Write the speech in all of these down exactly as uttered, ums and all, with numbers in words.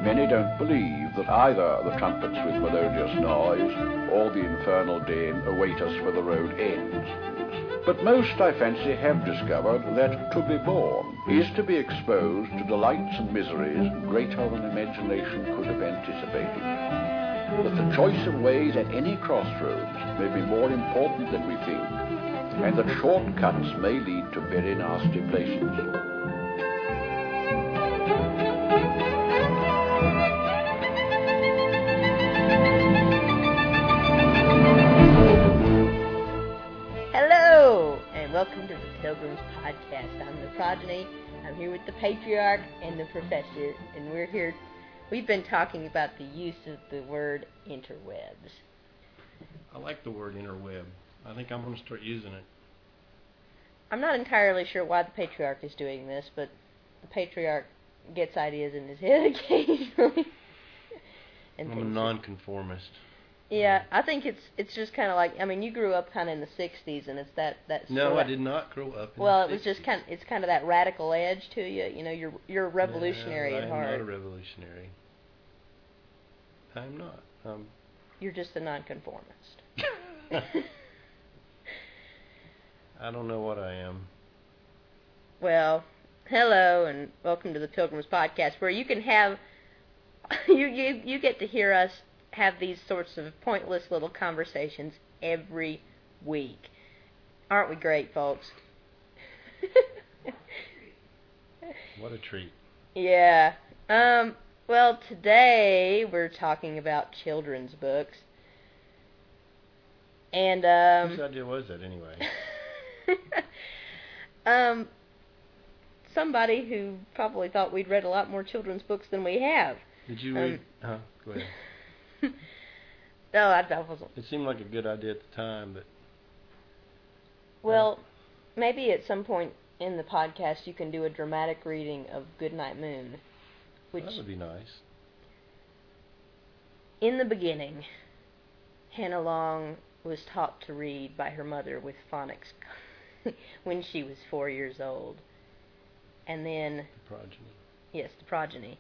Many don't believe that either the trumpets with melodious noise or the infernal din await us where the road ends. But most, I fancy, have discovered that to be born is to be exposed to delights and miseries greater than imagination could have anticipated. That the choice of ways at any crossroads may be more important than we think, and that shortcuts may lead to very nasty places. Welcome to the Pilgrim's Podcast. I'm the Progeny. I'm here with the Patriarch and the Professor, and we're here. We've been talking about the use of the word interwebs. I like the word interweb. I think I'm going to start using it. I'm not entirely sure why the Patriarch is doing this, but the Patriarch gets ideas in his head occasionally. and I'm a nonconformist. Yeah, I think it's it's just kind of like, I mean, you grew up kind of in the sixties, and it's that that. No, sort I of, did not grow up in well, the it was sixties. just kind of, it's kind of that radical edge to you. You know, you're you're a revolutionary no, at heart. I'm not a revolutionary. I'm not. Um, you're just a nonconformist. I don't know what I am. Well, hello and welcome to the Pilgrim's Podcast, where you can have you you you get to hear us have these sorts of pointless little conversations every week. Aren't we great, folks? What a treat. Yeah. Um, well, today we're talking about children's books. And, um... whose idea was that, anyway? um, somebody who probably thought we'd read a lot more children's books than we have. Did you um, read... Uh, go ahead. No, I, I wasn't. It seemed like a good idea at the time, but... Well, maybe at some point in the podcast you can do a dramatic reading of Goodnight Moon. Which, that would be nice. In the beginning, Hannah Long was taught to read by her mother with phonics when she was four years old. And then... The progeny. Yes, the progeny.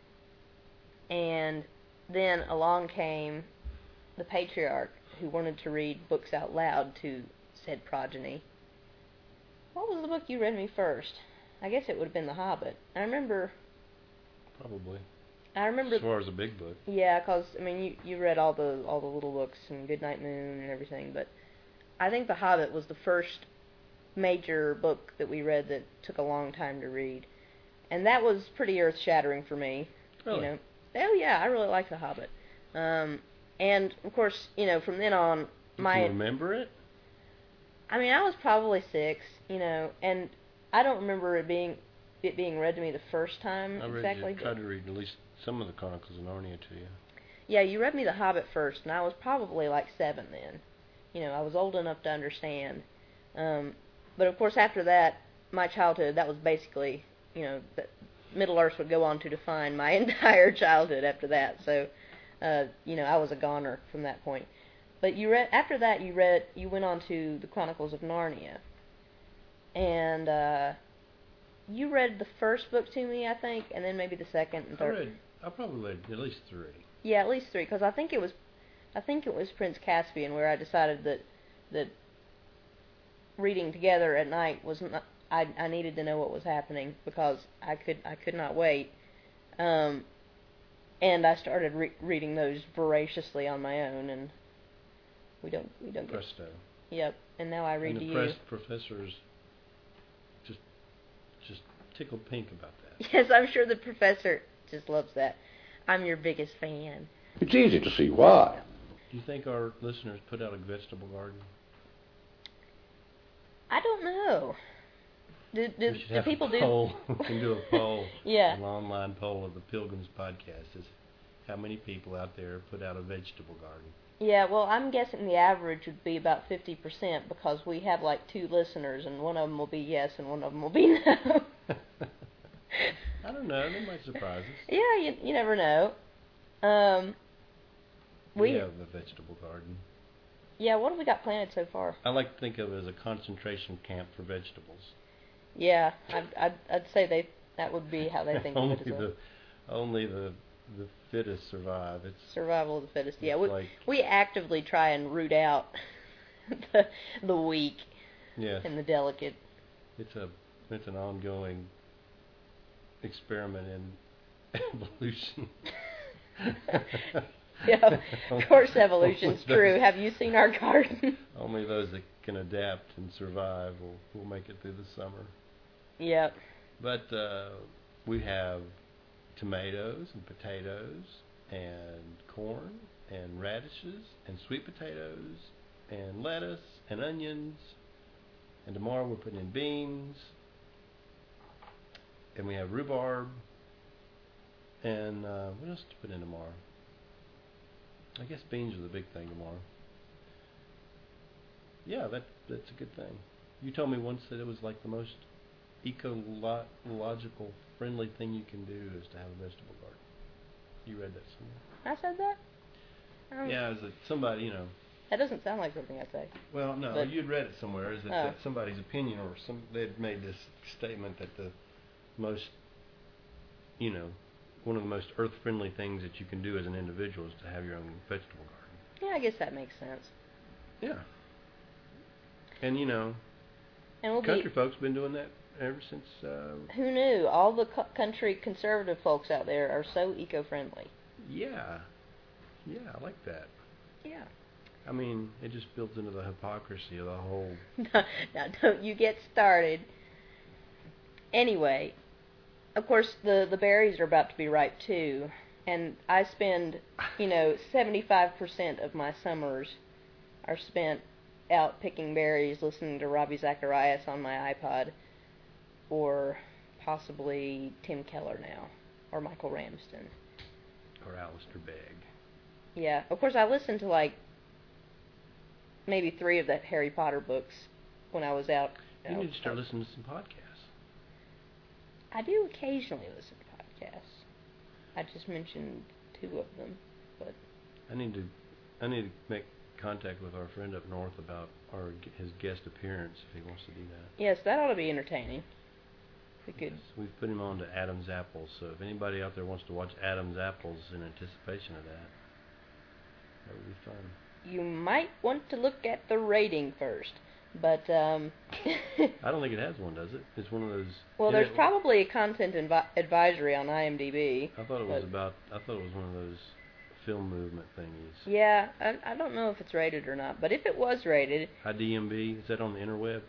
And then along came the Patriarch, who wanted to read books out loud to said progeny. What was the book you read me first? I guess it would have been The Hobbit. I remember... Probably. I remember... As far as a big book. Yeah, because, I mean, you, you read all the all the little books and Goodnight Moon and everything, but I think The Hobbit was the first major book that we read that took a long time to read. And that was pretty earth-shattering for me. Really? You know. Oh, yeah, I really like The Hobbit. Um... And, of course, you know, from then on, my... Do you remember it? I mean, I was probably six, you know, and I don't remember it being it being read to me the first time I read exactly. You, tried to read at least some of the Chronicles of Narnia to you. Yeah, you read me The Hobbit first, and I was probably like seven then. You know, I was old enough to understand. Um, but, of course, after that, my childhood, that was basically, you know, Middle-earth would go on to define my entire childhood after that, so... Uh, you know, I was a goner from that point. But you read after that. You read. You went on to the Chronicles of Narnia, and uh, you read the first book to me, I think, and then maybe the second and third. I read. I probably read at least three. Yeah, at least three, because I think it was, I think it was Prince Caspian where I decided that that reading together at night was not. I I needed to know what was happening because I could I could not wait. Um. And I started re- reading those voraciously on my own, and we don't we don't get... Presto. Yep, and now I read and to the you. And the professor's just just tickled pink about that. Yes, I'm sure the professor just loves that. I'm your biggest fan. It's easy to see why. Do you think our listeners put out a vegetable garden? I don't know. Do, do, we should do have people a do? poll. We can do a poll. Yeah. An online poll of the Pilgrim's Podcast is how many people out there put out a vegetable garden. Yeah, well, I'm guessing the average would be about fifty percent because we have like two listeners, and one of them will be yes and one of them will be no. I don't know. They might surprise us. Yeah, you you never know. Um, we, we have a vegetable garden. Yeah, what have we got planted so far? I like to think of it as a concentration camp for vegetables. Yeah, I'd I'd, I'd say they that would be how they think of only it as well. the only the the fittest survive. It's survival of the fittest. Yeah, we like, we actively try and root out the the weak yes, and the delicate. It's a it's an ongoing experiment in evolution. Yeah, of course evolution's true. Have you seen our garden? Only those that can adapt and survive will, will make it through the summer. Yep. But uh, we have tomatoes and potatoes and corn and radishes and sweet potatoes and lettuce and onions. And tomorrow we're putting in beans. And we have rhubarb. And uh, what else to put in tomorrow? I guess beans are the big thing tomorrow. Yeah, that that's a good thing. You told me once that it was like the most ecological friendly thing you can do is to have a vegetable garden. You read that somewhere. I said that? Um, Yeah, it was like somebody, you know. That doesn't sound like something I'd say. Well, no, But- you'd read it somewhere. Is that, Oh. that somebody's opinion or some they'd made this statement that the most, you know, one of the most earth-friendly things that you can do as an individual is to have your own vegetable garden. Yeah, I guess that makes sense. Yeah. And you know, And we'll country be. folks been doing that ever since. Uh, Who knew? All the co- country conservative folks out there are so eco-friendly. yeah, yeah, I like that. Yeah. I mean, it just builds into the hypocrisy of the whole. Now, don't you get started. Anyway, of course, the, the berries are about to be ripe, too. And I spend, you know, seventy-five percent of my summers are spent out picking berries, listening to Ravi Zacharias on my iPod, or possibly Tim Keller now, or Michael Ramsden. Or Alistair Begg. Yeah, of course, I listened to, like, maybe three of the Harry Potter books when I was out. You out- need to start listening to some podcasts. I do occasionally listen to podcasts. I just mentioned two of them, but I need to, I need to make contact with our friend up north about our his guest appearance if he wants to do that. yes, that ought to be entertaining. We could. Yes, we've put him on to Adam's Apples, so if anybody out there wants to watch Adam's Apples in anticipation of that, that would be fun. You might want to look at the rating first, but um. I don't think it has one, does it? It's one of those. Well, it- there's it- probably a content invi- advisory on IMDb. I thought it was but- about. I thought it was one of those film movement thingies. Yeah, I, I don't know if it's rated or not, but if it was rated, I D M B, is that on the interweb?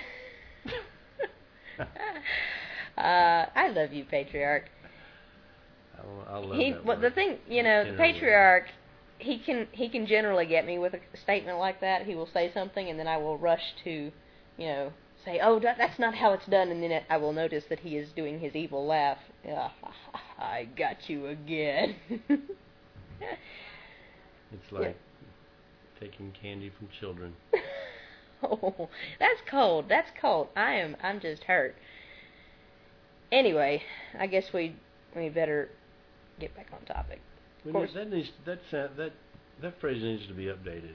uh, I love you, Patriarch. I, don't- I love He, that well, word. the thing, you know, the Interweb. Patriarch, he can he can generally get me with a statement like that. He will say something, and then I will rush to, you know, say, oh, that, that's not how it's done, and then it, I will notice that he is doing his evil laugh. Yeah, I got you again. It's like taking candy from children. Oh, that's cold. That's cold. I am. I'm just hurt. Anyway, I guess we we better get back on topic. We course. need, that needs that sa- that that phrase needs to be updated.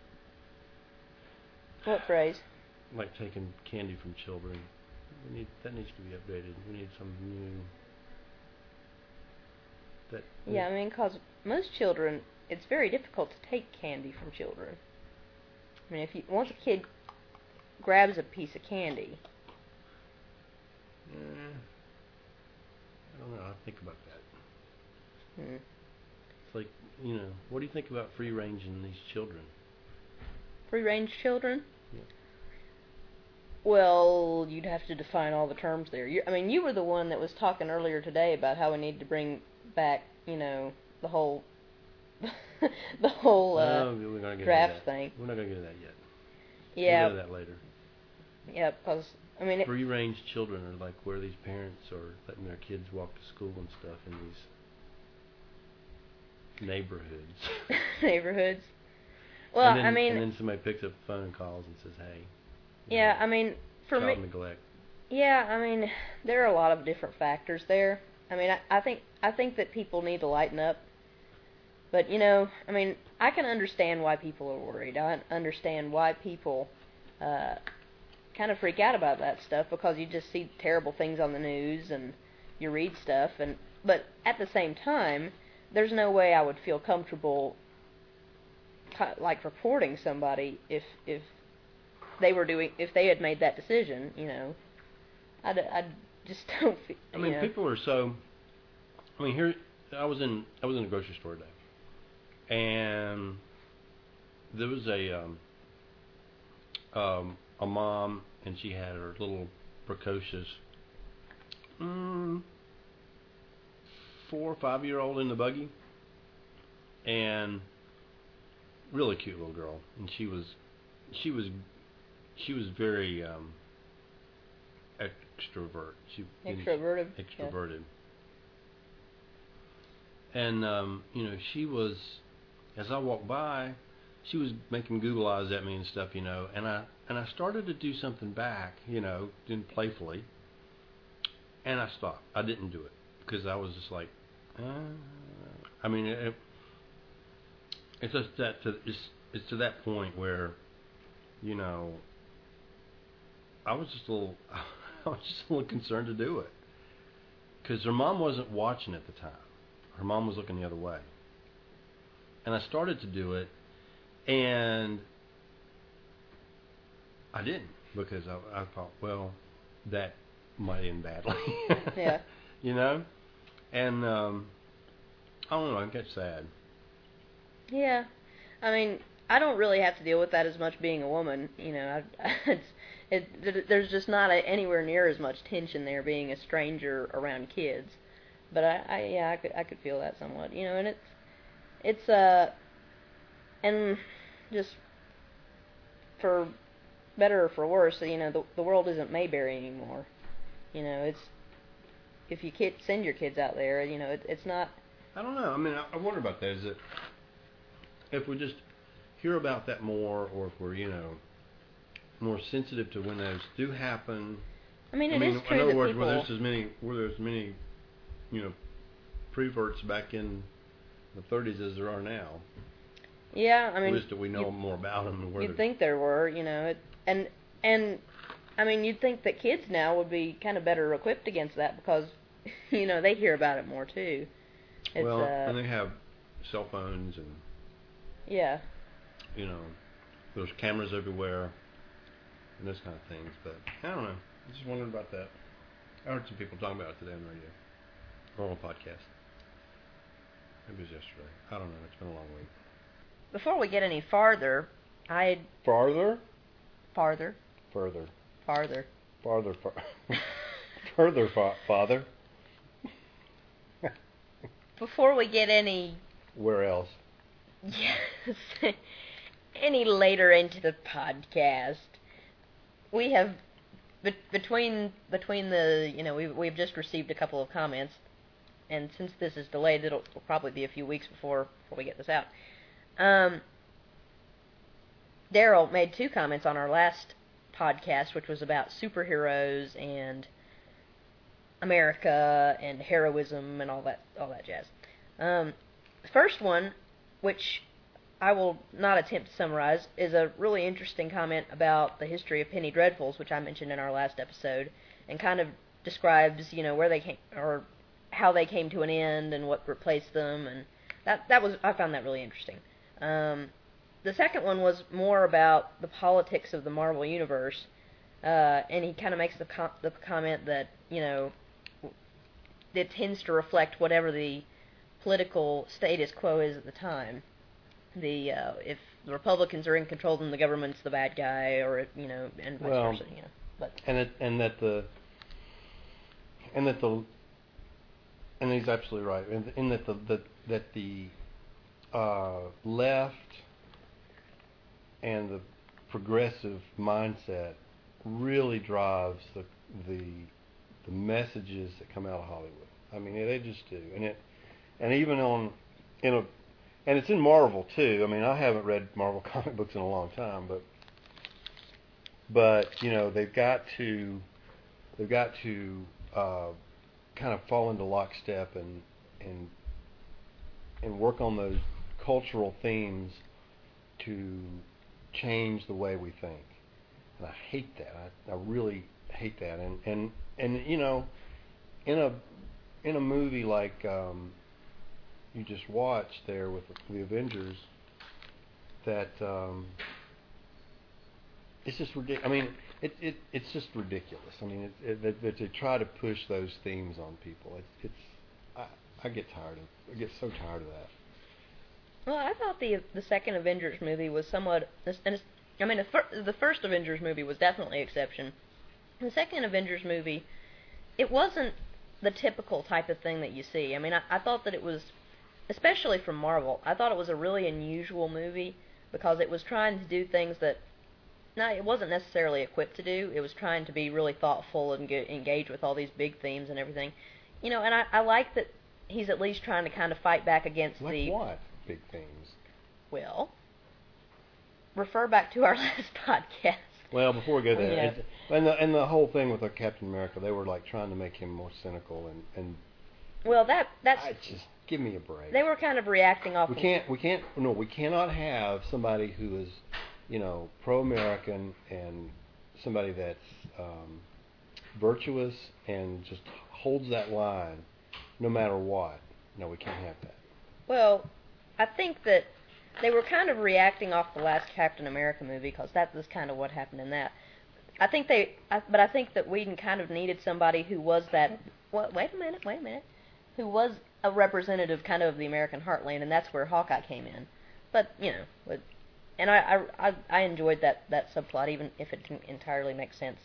What phrase? Like taking candy from children. We need that needs to be updated. We need some new. That Yeah, I mean, because most children, it's very difficult to take candy from children. I mean, if you once a kid grabs a piece of candy, Eh, I don't know. I think about that. hmm, It's like, you know, what do you think about free range in these children? free-range children. Yeah. Well, you'd have to define all the terms there. You, I mean, you were the one that was talking earlier today about how we need to bring back, you know, the whole, the whole uh, Oh, we're gonna get draft into that. thing. We're not gonna get to that yet. Yeah, We'll get to that later. yeah, because I mean, it, Free range children are like where these parents are letting their kids walk to school and stuff in these neighborhoods. neighborhoods. Well, and then, I mean, and then somebody picks up the phone and calls and says, "Hey." you yeah, know, I mean, for me, child neglect. yeah, I mean, there are a lot of different factors there. I mean, I, I think I think that people need to lighten up. But you know, I mean, I can understand why people are worried. I understand why people uh, kind of freak out about that stuff because you just see terrible things on the news and you read stuff. And but at the same time, there's no way I would feel comfortable, like, reporting somebody if if they were doing if they had made that decision. You know, I I just don't. Feel, I mean, you know. people are so. I mean, here I was in I was in a grocery store today, and there was a um, um, a mom, and she had her little precocious mm, four or five year old in the buggy, and really cute little girl, and she was she was she was very um, extrovert. She Extroverted. Extroverted. Yeah. And um, you know, she was, as I walked by, she was making Google eyes at me and stuff, you know, and I and I started to do something back, you know, doing playfully, and I stopped. I didn't do it because I was just like, uh, I mean, it, it's just that to, it's it's to that point where, you know, I was just a little, I was just a little concerned to do it because her mom wasn't watching at the time. Her mom was looking the other way, and I started to do it, and I didn't because I, I thought, well, that might end badly. Yeah. You know, and um, I don't know. I get sad. Yeah, I mean, I don't really have to deal with that as much being a woman. You know, I, it's it. There's just not a, anywhere near as much tension there being a stranger around kids. But I, I yeah, I could I could feel that somewhat. You know, and it's it's uh and just for better or for worse, you know, the the world isn't Mayberry anymore. You know, it's if you kid, send your kids out there, you know, it, it's not. I don't know. I mean, I, I wonder about that. Is it if we just hear about that more, or if we're, you know, more sensitive to when those do happen? I mean, it I mean, is true in other that words, people. where there's as many, where there's many, you know, preverts back in the thirties as there are now. Yeah, I mean, at least that we know more about them. And where you'd think there were, you know, it, and and I mean, you'd think that kids now would be kind of better equipped against that because, you know, they hear about it more too. It's, well, uh, and they have cell phones and yeah, you know, there's cameras everywhere and those kind of things. But I don't know. I just wondered about that. I heard some people talking about it today on the radio or on a podcast. Maybe it was yesterday. I don't know. It's been a long week. Before we get any farther, I'd farther, farther, further, farther, farther, far further, fa- father. Before we get any, where else? Yes, any later into the podcast, we have be- between between the you know we we've just received a couple of comments, and since this is delayed, it'll, it'll probably be a few weeks before before we get this out. Um, Daryl made two comments on our last podcast, which was about superheroes and America and heroism and all that all that jazz. Um, the first one, which I will not attempt to summarize, is a really interesting comment about the history of penny dreadfuls, which I mentioned in our last episode, and kind of describes, you know, where they came or how they came to an end and what replaced them, and that that was I found that really interesting. Um, the second one was more about the politics of the Marvel Universe, uh, and he kind of makes the, com- the comment that, you know, it tends to reflect whatever the political status quo is at the time. The uh, if the Republicans are in control, then the government's the bad guy, or if, you know, and vice well, versa. You know, but and it, and that the and that the and he's absolutely right. In, in that the, the that the uh, left and the progressive mindset really drives the the the messages that come out of Hollywood. I mean, they just do, and it and even on in a and it's in Marvel too. I mean, I haven't read Marvel comic books in a long time, but but you know they've got to they've got to uh, kind of fall into lockstep and and and work on those cultural themes to change the way we think. And I hate that. I, I really hate that. And, and and you know, in a in a movie like um, you just watched there with the, the Avengers that um, it's just ridiculous. I mean, it, it it's just ridiculous. I mean, it, it, that, that to try to push those themes on people, it's it's I, I get tired of I get so tired of that. Well, I thought the the second Avengers movie was somewhat, and it's, I mean, the, fir- the first Avengers movie was definitely an exception. The second Avengers movie, it wasn't the typical type of thing that you see. I mean, I, I thought that it was, especially from Marvel, I thought it was a really unusual movie because it was trying to do things that, no, it wasn't necessarily equipped to do. It was trying to be really thoughtful and get, engage with all these big themes and everything. You know, and I, I like that he's at least trying to kind of fight back against like the... what big themes? Well, refer back to our last podcast. Well, before we go there, Yeah. it's, and the and the whole thing with the Captain America, they were like trying to make him more cynical and and. Well, that that's I just give me a break. they were kind of reacting off. We of, can't we can't no we cannot have somebody who is, you know, pro-American and somebody that's um, virtuous and just holds that line no matter what. No, we can't have that. Well, I think that they were kind of reacting off the last Captain America movie because that was kind of what happened in that. I think they, I, but I think that Whedon kind of needed somebody who was that. Well, wait a minute, wait a minute, who was a representative kind of of the American heartland, and that's where Hawkeye came in. But you know, but, and I, I, I, I enjoyed that that subplot, even if it didn't entirely make sense.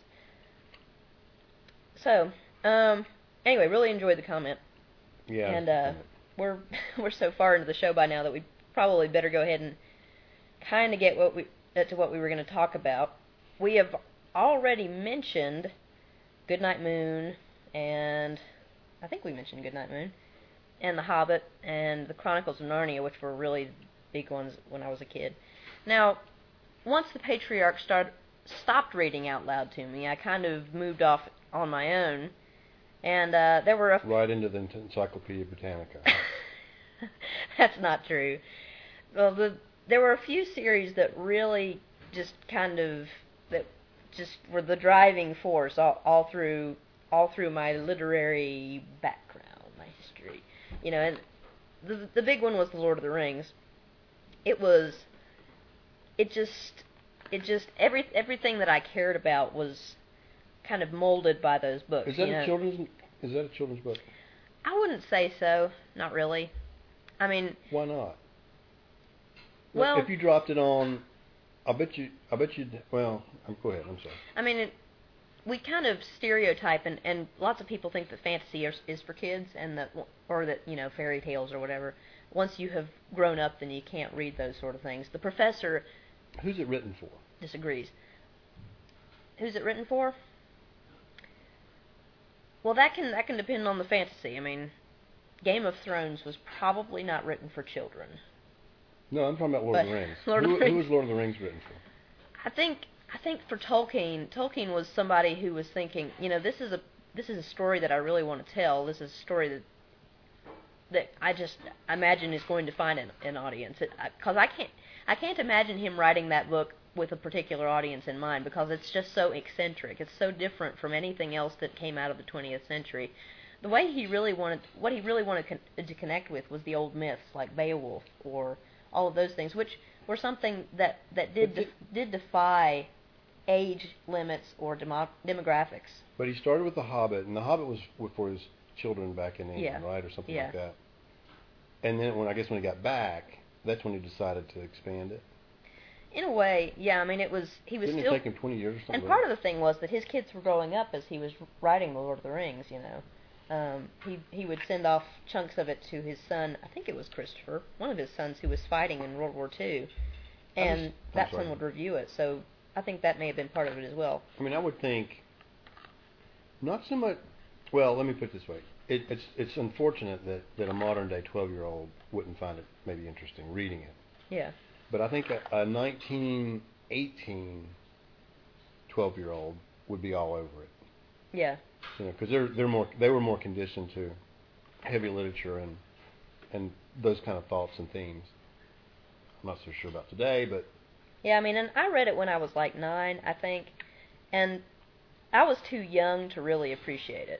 So, um, anyway, really enjoyed the comment. Yeah. And uh, we're we're so far into the show by now that we probably better go ahead and kind of get what we uh, to what we were going to talk about. We have already mentioned Goodnight Moon, and I think we mentioned Goodnight Moon, and The Hobbit, and The Chronicles of Narnia, which were really big ones when I was a kid. Now, once the Patriarch start, stopped reading out loud to me, I kind of moved off on my own, and uh, there were a... Right into the Encyclopedia Britannica. That's not true. Well, the, there were a few series that really just kind of that just were the driving force all, all through all through my literary background, my history. You know, and the the big one was The Lord of the Rings. It was it just it just every everything that I cared about was kind of molded by those books. Is that you a know? children's is that a children's book? I wouldn't say so. Not really. I mean, why not? Well, if you dropped it on, I bet you, I bet you. Well, I'm, go ahead. I'm sorry. I mean, it, we kind of stereotype, and, and lots of people think that fantasy is, is for kids, and that, or that you know, fairy tales or whatever. Once you have grown up, then you can't read those sort of things. The professor. Who's it written for? Disagrees. Who's it written for? Well, that can that can depend on the fantasy. I mean, Game of Thrones was probably not written for children. No, I'm talking about Lord But of the Rings. Lord of who, the Rings. who was Lord of the Rings written for? I think I think for Tolkien, Tolkien was somebody who was thinking, you know, this is a this is a story that I really want to tell. This is a story that that I just imagine is going to find an, an audience. Because I can't I can't imagine him writing that book with a particular audience in mind, because it's just so eccentric. It's so different from anything else that came out of the twentieth century. The way he really wanted, what he really wanted con- to connect with was the old myths like Beowulf or all of those things, which were something that that did def- did defy age limits or demo- demographics. But he started with The Hobbit, and The Hobbit was for his children back in England, Yeah. right, or something Yeah. like that. And then, when I guess when he got back, that's when he decided to expand it. In a way, yeah. I mean, it was he was Didn't still. it take him twenty years or something? And part of the thing was that his kids were growing up as he was writing The Lord of the Rings, you know. Um, he he would send off chunks of it to his son, I think it was Christopher, one of his sons who was fighting in World War Two, and was- that sorry. son would review it, so I think that may have been part of it as well. I mean, I would think not so much. Well, let me put it this way: it, it's it's unfortunate that, that a modern day twelve-year-old wouldn't find it maybe interesting reading it. Yeah. But I think a, a nineteen eighteen twelve-year-old would be all over it. Yeah. You know, because they're they're more they were more conditioned to heavy literature and and those kind of thoughts and themes. I'm not so sure about today, but Yeah, I mean, and I read it when I was like nine, I think, and I was too young to really appreciate it.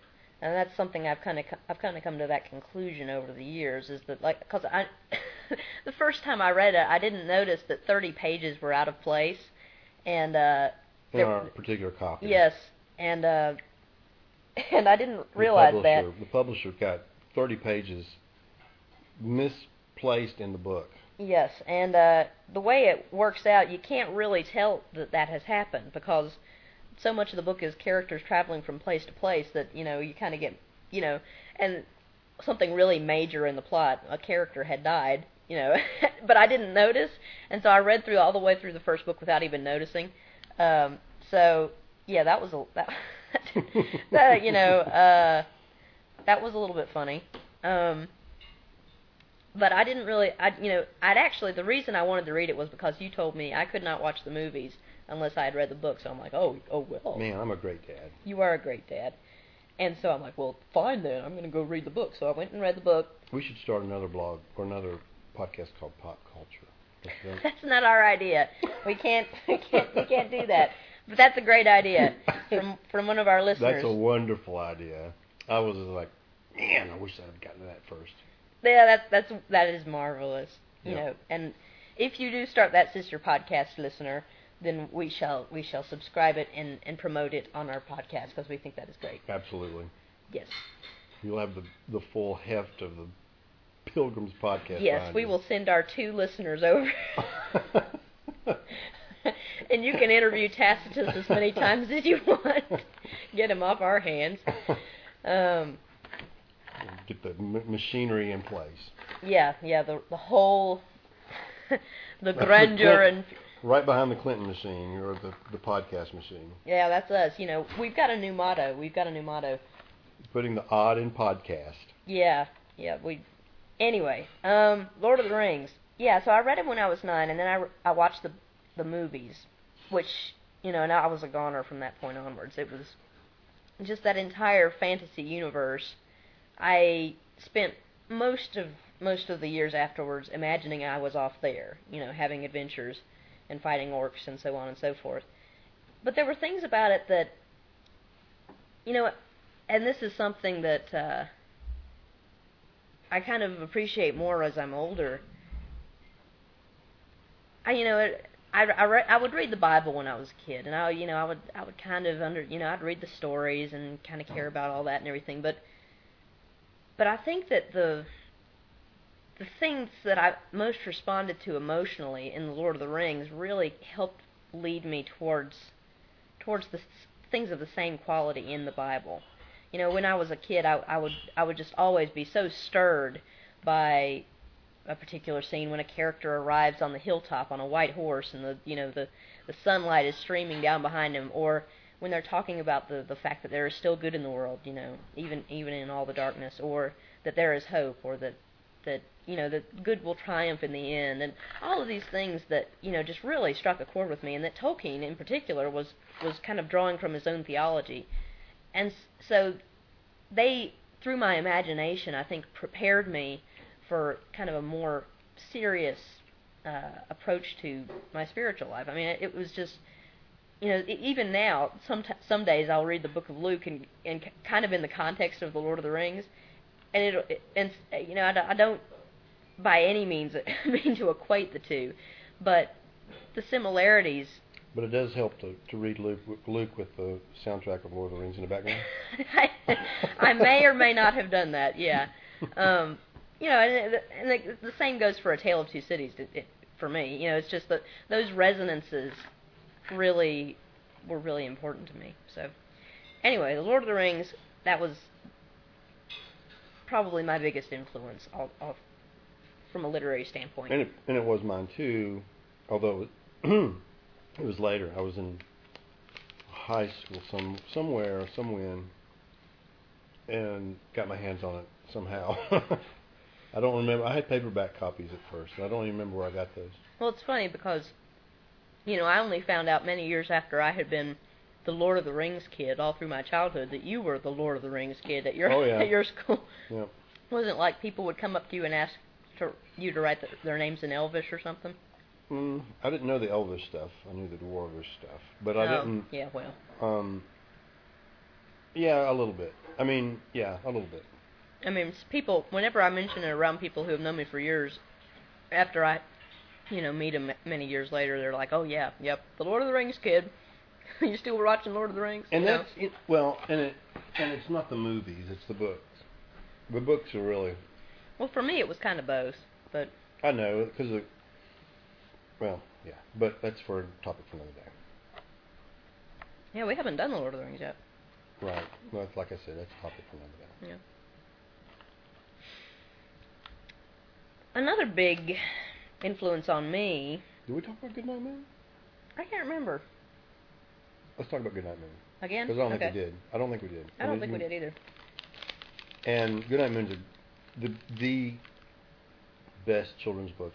And that's something I've kind of I've kind of come to that conclusion over the years, is that, like, because I the first time I read it, I didn't notice that thirty pages were out of place, and uh, in our particular copy. Yes, and uh, and I didn't realize the that the publisher got thirty pages misplaced in the book. Yes, and uh, the way it works out, you can't really tell that that has happened, because so much of the book is characters traveling from place to place that, you know, you kind of get, you know, and something really major in the plot, a character had died, you know, but I didn't notice, and so I read through all the way through the first book without even noticing. Um, so yeah, that was a that, that you know uh, that was a little bit funny. Um, But I didn't really, I you know, I'd actually, the reason I wanted to read it was because you told me I could not watch the movies unless I had read the book. So I'm like, oh, oh well. Man, I'm a great dad. You are a great dad. And so I'm like, well, fine then, I'm going to go read the book. So I went and read the book. We should start another blog or another podcast called Pop Culture. That's not our idea. We can't, we can't, we can't do that. But that's a great idea from from one of our listeners. That's a wonderful idea. I was like, man, I wish I'd have gotten to that first. Yeah, that's that's that is marvelous. You Yeah. know, and if you do start that sister podcast, listener, then we shall we shall subscribe it and, and promote it on our podcast, because we think that is great. Absolutely. Yes. You'll have the the full heft of the Pilgrims podcast. Yes, we you. will send our two listeners over. And you can interview Tacitus as many times as you want. Get him off our hands. Um, Get the m- machinery in place. Yeah, yeah, the the whole, the grandeur and... Right behind the Clinton machine, you're the, the podcast machine. Yeah, that's us. You know, we've got a new motto. We've got a new motto. Putting the odd in podcast. Yeah, yeah, we... Anyway, um, Lord of the Rings. Yeah, so I read it when I was nine, and then I, I watched the the movies, which, you know, and I was a goner from that point onwards. It was just that entire fantasy universe. I spent most of most of the years afterwards imagining I was off there, you know, having adventures and fighting orcs and so on and so forth. But there were things about it that, you know, and this is something that uh, I kind of appreciate more as I'm older. I, you know, it, I, I, re- I would read the Bible when I was a kid, and I, you know, I would I would kind of under, you know, I'd read the stories and kind of care about all that and everything, but but I think that the the things that I most responded to emotionally in the Lord of the Rings really helped lead me towards towards the things of the same quality in the Bible. You know, when I was a kid, I, I would I would just always be so stirred by a particular scene when a character arrives on the hilltop on a white horse and the you know the the sunlight is streaming down behind him, or when they're talking about the the fact that there is still good in the world, you know, even even in all the darkness, or that there is hope, or that that you know that good will triumph in the end, and all of these things that you know just really struck a chord with me, and that Tolkien in particular was was kind of drawing from his own theology, and so they, through my imagination, I think prepared me for kind of a more serious uh, approach to my spiritual life. I mean, it, it was just, you know, even now, some t- some days I'll read the Book of Luke and and kind of in the context of the Lord of the Rings, and it, it and you know, I, I don't by any means mean to equate the two, but the similarities. But it does help to, to read Luke, Luke with the soundtrack of Lord of the Rings in the background. I, I may or may not have done that. Yeah. Um, You know, and, and the, the same goes for A Tale of Two Cities it, it, for me. You know, it's just that those resonances really were really important to me. So, anyway, The Lord of the Rings, that was probably my biggest influence all, all, from a literary standpoint. And it, and it was mine too, although it, it was later. I was in high school some somewhere, somewhen, and got my hands on it somehow. I don't remember. I had paperback copies at first, and I don't even remember where I got those. Well, it's funny because, you know, I only found out many years after I had been the Lord of the Rings kid all through my childhood that you were the Lord of the Rings kid at your oh, yeah. at your school. Yep. Wasn't like people would come up to you and ask to, you to write the, their names in Elvish or something? Mm, I didn't know the Elvish stuff. I knew the Dwarvish stuff, but oh, I didn't. Yeah, well. Um, Yeah, a little bit. I mean, yeah, a little bit. I mean, s- people, whenever I mention it around people who have known me for years, after I, you know, meet them many years later, they're like, oh yeah, yep, the Lord of the Rings kid. You still watching Lord of the Rings? And you know? that's it, well, and it and it's not the movies, it's the books. The books are really. Well, for me, it was kind of both, but I know because of. Well, yeah, but that's for a topic for another day. yeah, we haven't done the Lord of the Rings yet. Right. Well, it's like I said, that's a topic for another day. Yeah. Another big influence on me. Did we talk about Goodnight Moon? I can't remember. Let's talk about Goodnight Moon. Again? Because I don't okay. think we did. I don't think we did. I don't And think we it- did either. And Goodnight Moon's a, the the best children's book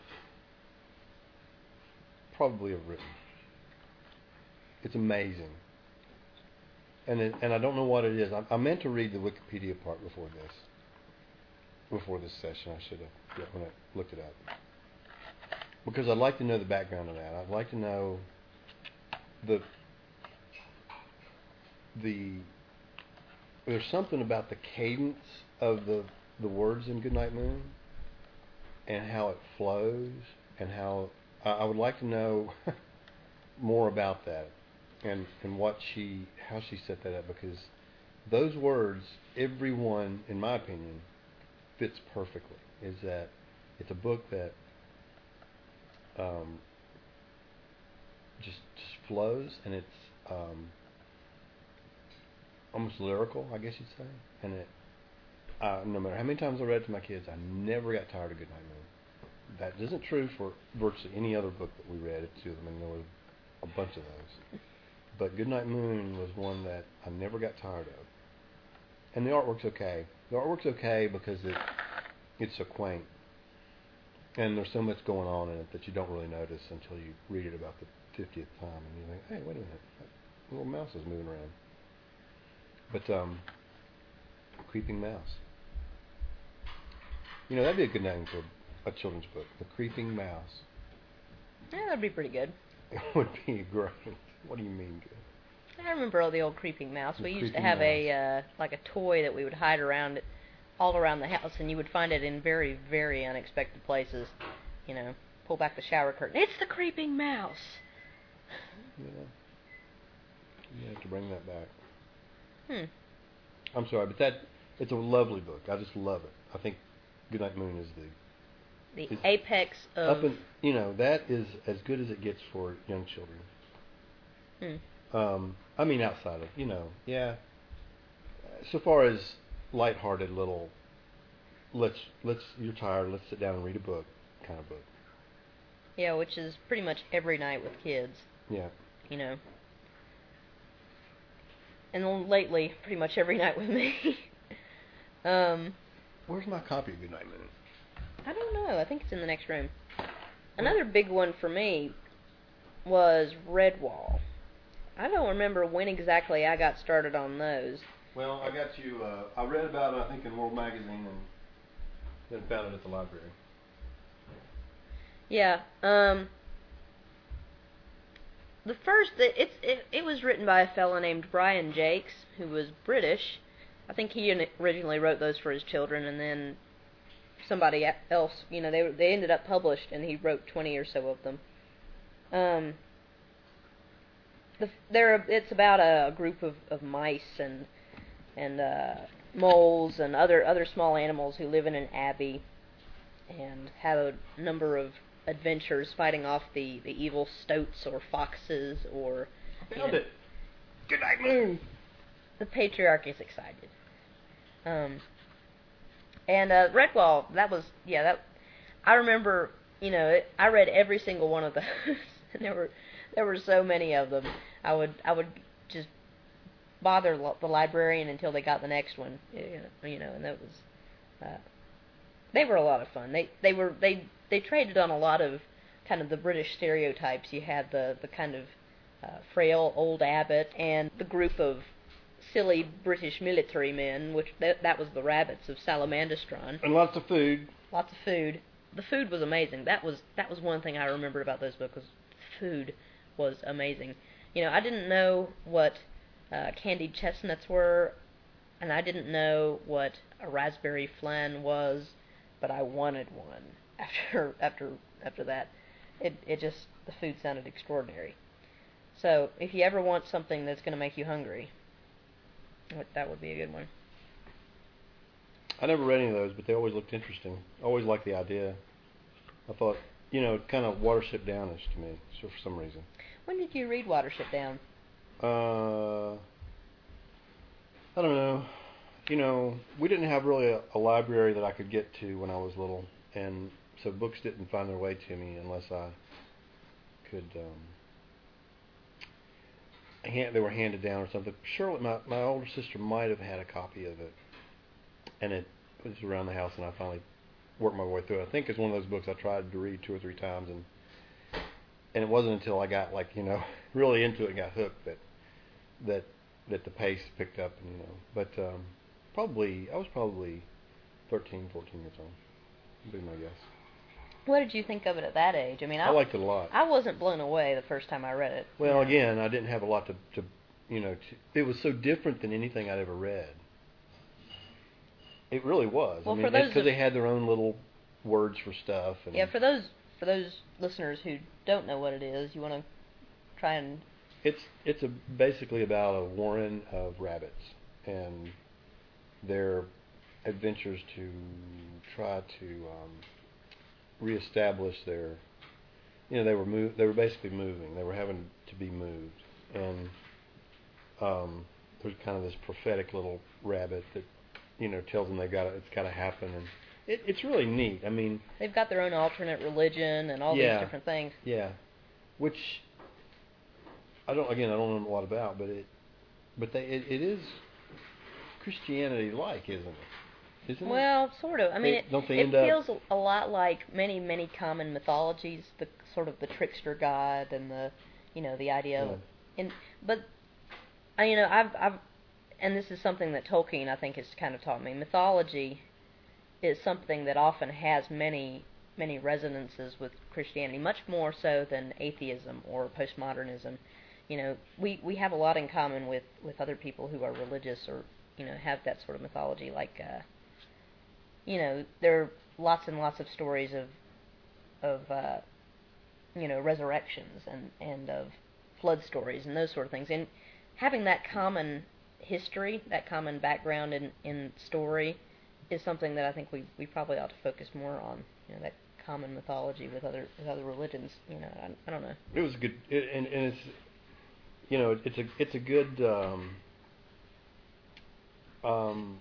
probably ever written. It's amazing. And it, and I don't know what it is. I, I meant to read the Wikipedia part before this. Before this session, I should have yeah, when I looked it up. Because I'd like to know the background of that. I'd like to know the the there's something about the cadence of the the words in Goodnight Moon and how it flows and how I, I would like to know more about that and and what she how she set that up, because those words, everyone in my opinion, fits perfectly. Is that it's a book that um, just just flows, and it's um, almost lyrical, I guess you'd say. And it, uh, no matter how many times I read it to my kids, I never got tired of Goodnight Moon. That isn't true for virtually any other book that we read to them, and there were a bunch of those. But Goodnight Moon was one that I never got tired of. And the artwork's okay. The artwork's okay because it it's so quaint. And there's so much going on in it that you don't really notice until you read it about the fiftieth time, and you think, hey, wait a minute, that little mouse is moving around. But, um, Creeping Mouse. You know, that'd be a good name for a children's book. The Creeping Mouse. Yeah, that'd be pretty good. It would be great. What do you mean good? I remember all the old Creeping Mouse. The We used to Creeping have a uh, like a toy that we would hide around it, all around the house, and you would find it in very, very unexpected places. You know, pull back the shower curtain. It's the Creeping Mouse. Yeah. You have to bring that back. Hmm. I'm sorry, but that it's a lovely book. I just love it. I think Goodnight Moon is the The It's apex of. up and you know that is as good as it gets for young children. Hmm. Um, I mean, outside of you know, yeah. So far as lighthearted little, let's let's you're tired, let's sit down and read a book kind of book. Yeah, which is pretty much every night with kids. Yeah. You know. And then lately, pretty much every night with me. um, Where's my copy of Goodnight Moon? I don't know. I think it's in the next room. Another big one for me was Redwall. I don't remember when exactly I got started on those. Well, I got you. Uh, I read about it, I think, in World Magazine, and then found it at the library. Yeah. Um. The first, it, it's it, it was written by a fellow named Brian Jakes, who was British. I think he originally wrote those for his children, and then somebody else, you know, they they ended up published, and he wrote twenty or so of them. Um. The, they're it's about a, a group of, of mice and and uh, moles and other other small animals who live in an abbey and have a number of adventures fighting off the, the evil stoats or foxes or. Found know, it. Goodnight Moon. The patriarch is excited. Um. And uh, Redwall, that was yeah that I remember you know it, I read every single one of those. And there were there were so many of them. I would I would just bother lo- the librarian until they got the next one. You know, you know and that was. Uh, they were a lot of fun. They they were they they traded on a lot of kind of the British stereotypes. You had the the kind of uh, frail old abbot and the group of silly British military men, which th- that was the rabbits of Salamandastron. And lots of food. Lots of food. The food was amazing. That was that was one thing I remembered about those books. Was food was amazing. You know, I didn't know what uh, candied chestnuts were and I didn't know what a raspberry flan was, but I wanted one after after after that. It it just the food sounded extraordinary. So if you ever want something that's going to make you hungry, that would be a good one. I never read any of those, but they always looked interesting. I always liked the idea. I thought, you know, kind of Watership Down-ish to me, so for some reason. When did you read Watership Down? Uh, I don't know. You know, we didn't have really a, a library that I could get to when I was little, and so books didn't find their way to me unless I could. Um, hand, they were handed down or something. Shirley, my my older sister, might have had a copy of it, and it was around the house, and I finally worked my way through it. I think it's one of those books I tried to read two or three times, and and it wasn't until I got like you know really into it and got hooked that that that the pace picked up, and you know. But um, probably I was probably thirteen, fourteen years old. Would be my guess. What did you think of it at that age? I mean, I, I liked it a lot. I wasn't blown away the first time I read it. Well, you know. again, I didn't have a lot to, to you know, to, it was so different than anything I'd ever read. It really was. Well, I mean, because they had their own little words for stuff. And yeah, for those for those listeners who don't know what it is, you want to try and. It's it's a, basically about a warren of rabbits and their adventures to try to um, reestablish their, you know, they were move, they were basically moving. They were having to be moved, and um, there's kind of this prophetic little rabbit that, you know, tells them they got it's got to happen, and it, it's really neat. I mean, they've got their own alternate religion and all yeah, these different things. Yeah, which I don't. Again, I don't know a lot about, but it, but they, it, it is Christianity-like, isn't it? Isn't well, it? sort of. I mean, they, it, don't they it end feels up, a lot like many, many common mythologies. The sort of the trickster god and the, you know, the idea of, yeah. and but, I, you know, I've, I've, and this is something that Tolkien I think has kind of taught me. Mythology is something that often has many, many resonances with Christianity, much more so than atheism or postmodernism. You know, we we have a lot in common with with other people who are religious or, you know, have that sort of mythology, like. Uh, You know, there are lots and lots of stories of, of uh, you know, resurrections and, and of flood stories and those sort of things. And having that common history, that common background in, in story, is something that I think we, we probably ought to focus more on. You know, that common mythology with other with other religions. You know, I, I don't know. It was good, it, and and it's, you know, it's a it's a good. Um, um,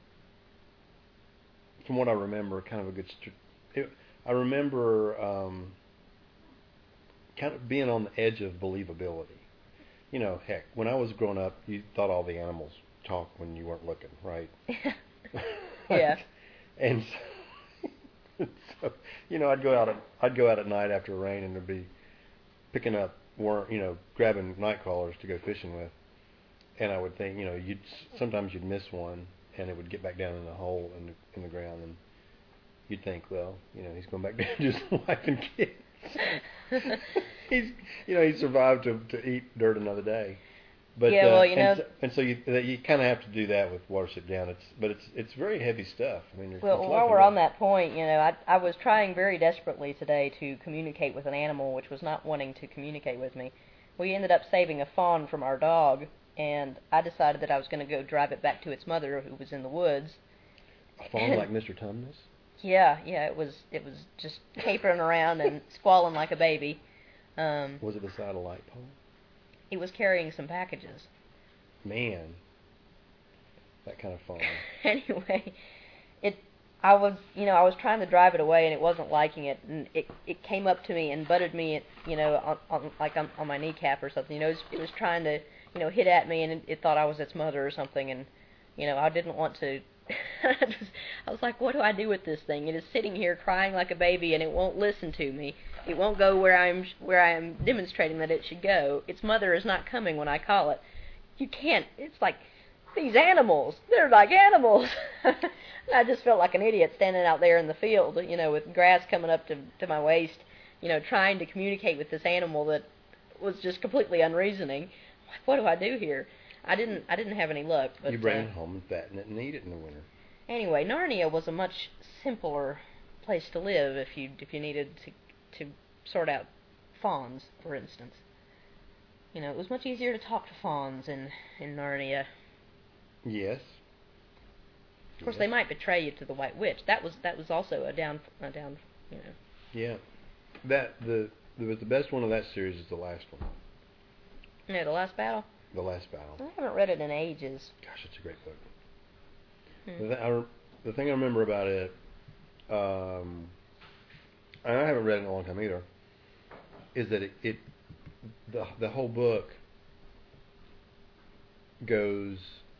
From what I remember, kind of a good. St- it, I remember um, kind of being on the edge of believability. You know, heck, when I was growing up, you thought all the animals talked when you weren't looking, right? Yeah. And so, so, you know, I'd go out at I'd go out at night after rain, and there'd be picking up worm, you know, grabbing night crawlers to go fishing with, and I would think, you know, you'd sometimes you'd miss one. And it would get back down in the hole in the, in the ground, and you'd think, well, you know, he's going back down to his wife and kids. he's, you know, he survived to to eat dirt another day. But yeah, uh, well, you know, and so, and so you you kind of have to do that with Watership Down. It's but it's it's very heavy stuff. I mean, well, while we're on that point, you know, I I was trying very desperately today to communicate with an animal which was not wanting to communicate with me. We ended up saving a fawn from our dog. And I decided that I was going to go drive it back to its mother, who was in the woods. A fawn like Mister Tumnus? Yeah, yeah, it was it was just capering around and squalling like a baby. Um, was it beside a light pole? He was carrying some packages. Man, that kind of fawn. Anyway, it I was you know I was trying to drive it away and it wasn't liking it, and it it came up to me and butted me, at, you know, on, on like on, on my kneecap or something. You know, it was, it was trying to. You know, hit at me, and it, it thought I was its mother or something, and, you know, I didn't want to. I, just, I was like, what do I do with this thing? It is sitting here crying like a baby, and it won't listen to me. It won't go where I'm where I am demonstrating that it should go. Its mother is not coming when I call it. You can't. It's like these animals. They're like animals. I just felt like an idiot standing out there in the field, you know, with grass coming up to to my waist, you know, trying to communicate with this animal that was just completely unreasoning. What do I do here? I didn't I didn't have any luck. But, you bring uh, it home and fatten it and eat it in the winter. Anyway, Narnia was a much simpler place to live if you if you needed to to sort out fawns, for instance. You know, it was much easier to talk to fawns in in Narnia. Yes. Of course, yes. they might betray you to the White Witch. That was that was also a down a down. You know. Yeah. That the the the best one of that series is the last one. Yeah, the last battle. The last battle. I haven't read it in ages. Gosh, it's a great book. Hmm. The, th- I, the thing I remember about it, um, and I haven't read it in a long time either, is that it, it the the whole book goes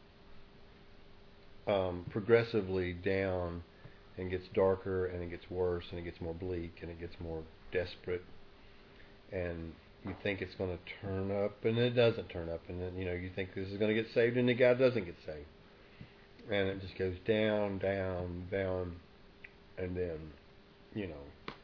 um, progressively down and gets darker and it gets worse and it gets more bleak and it gets more desperate, and you think it's going to turn up and it doesn't turn up, and then you know you think this is going to get saved and the guy doesn't get saved. And it just goes down, down, down, and then, you know,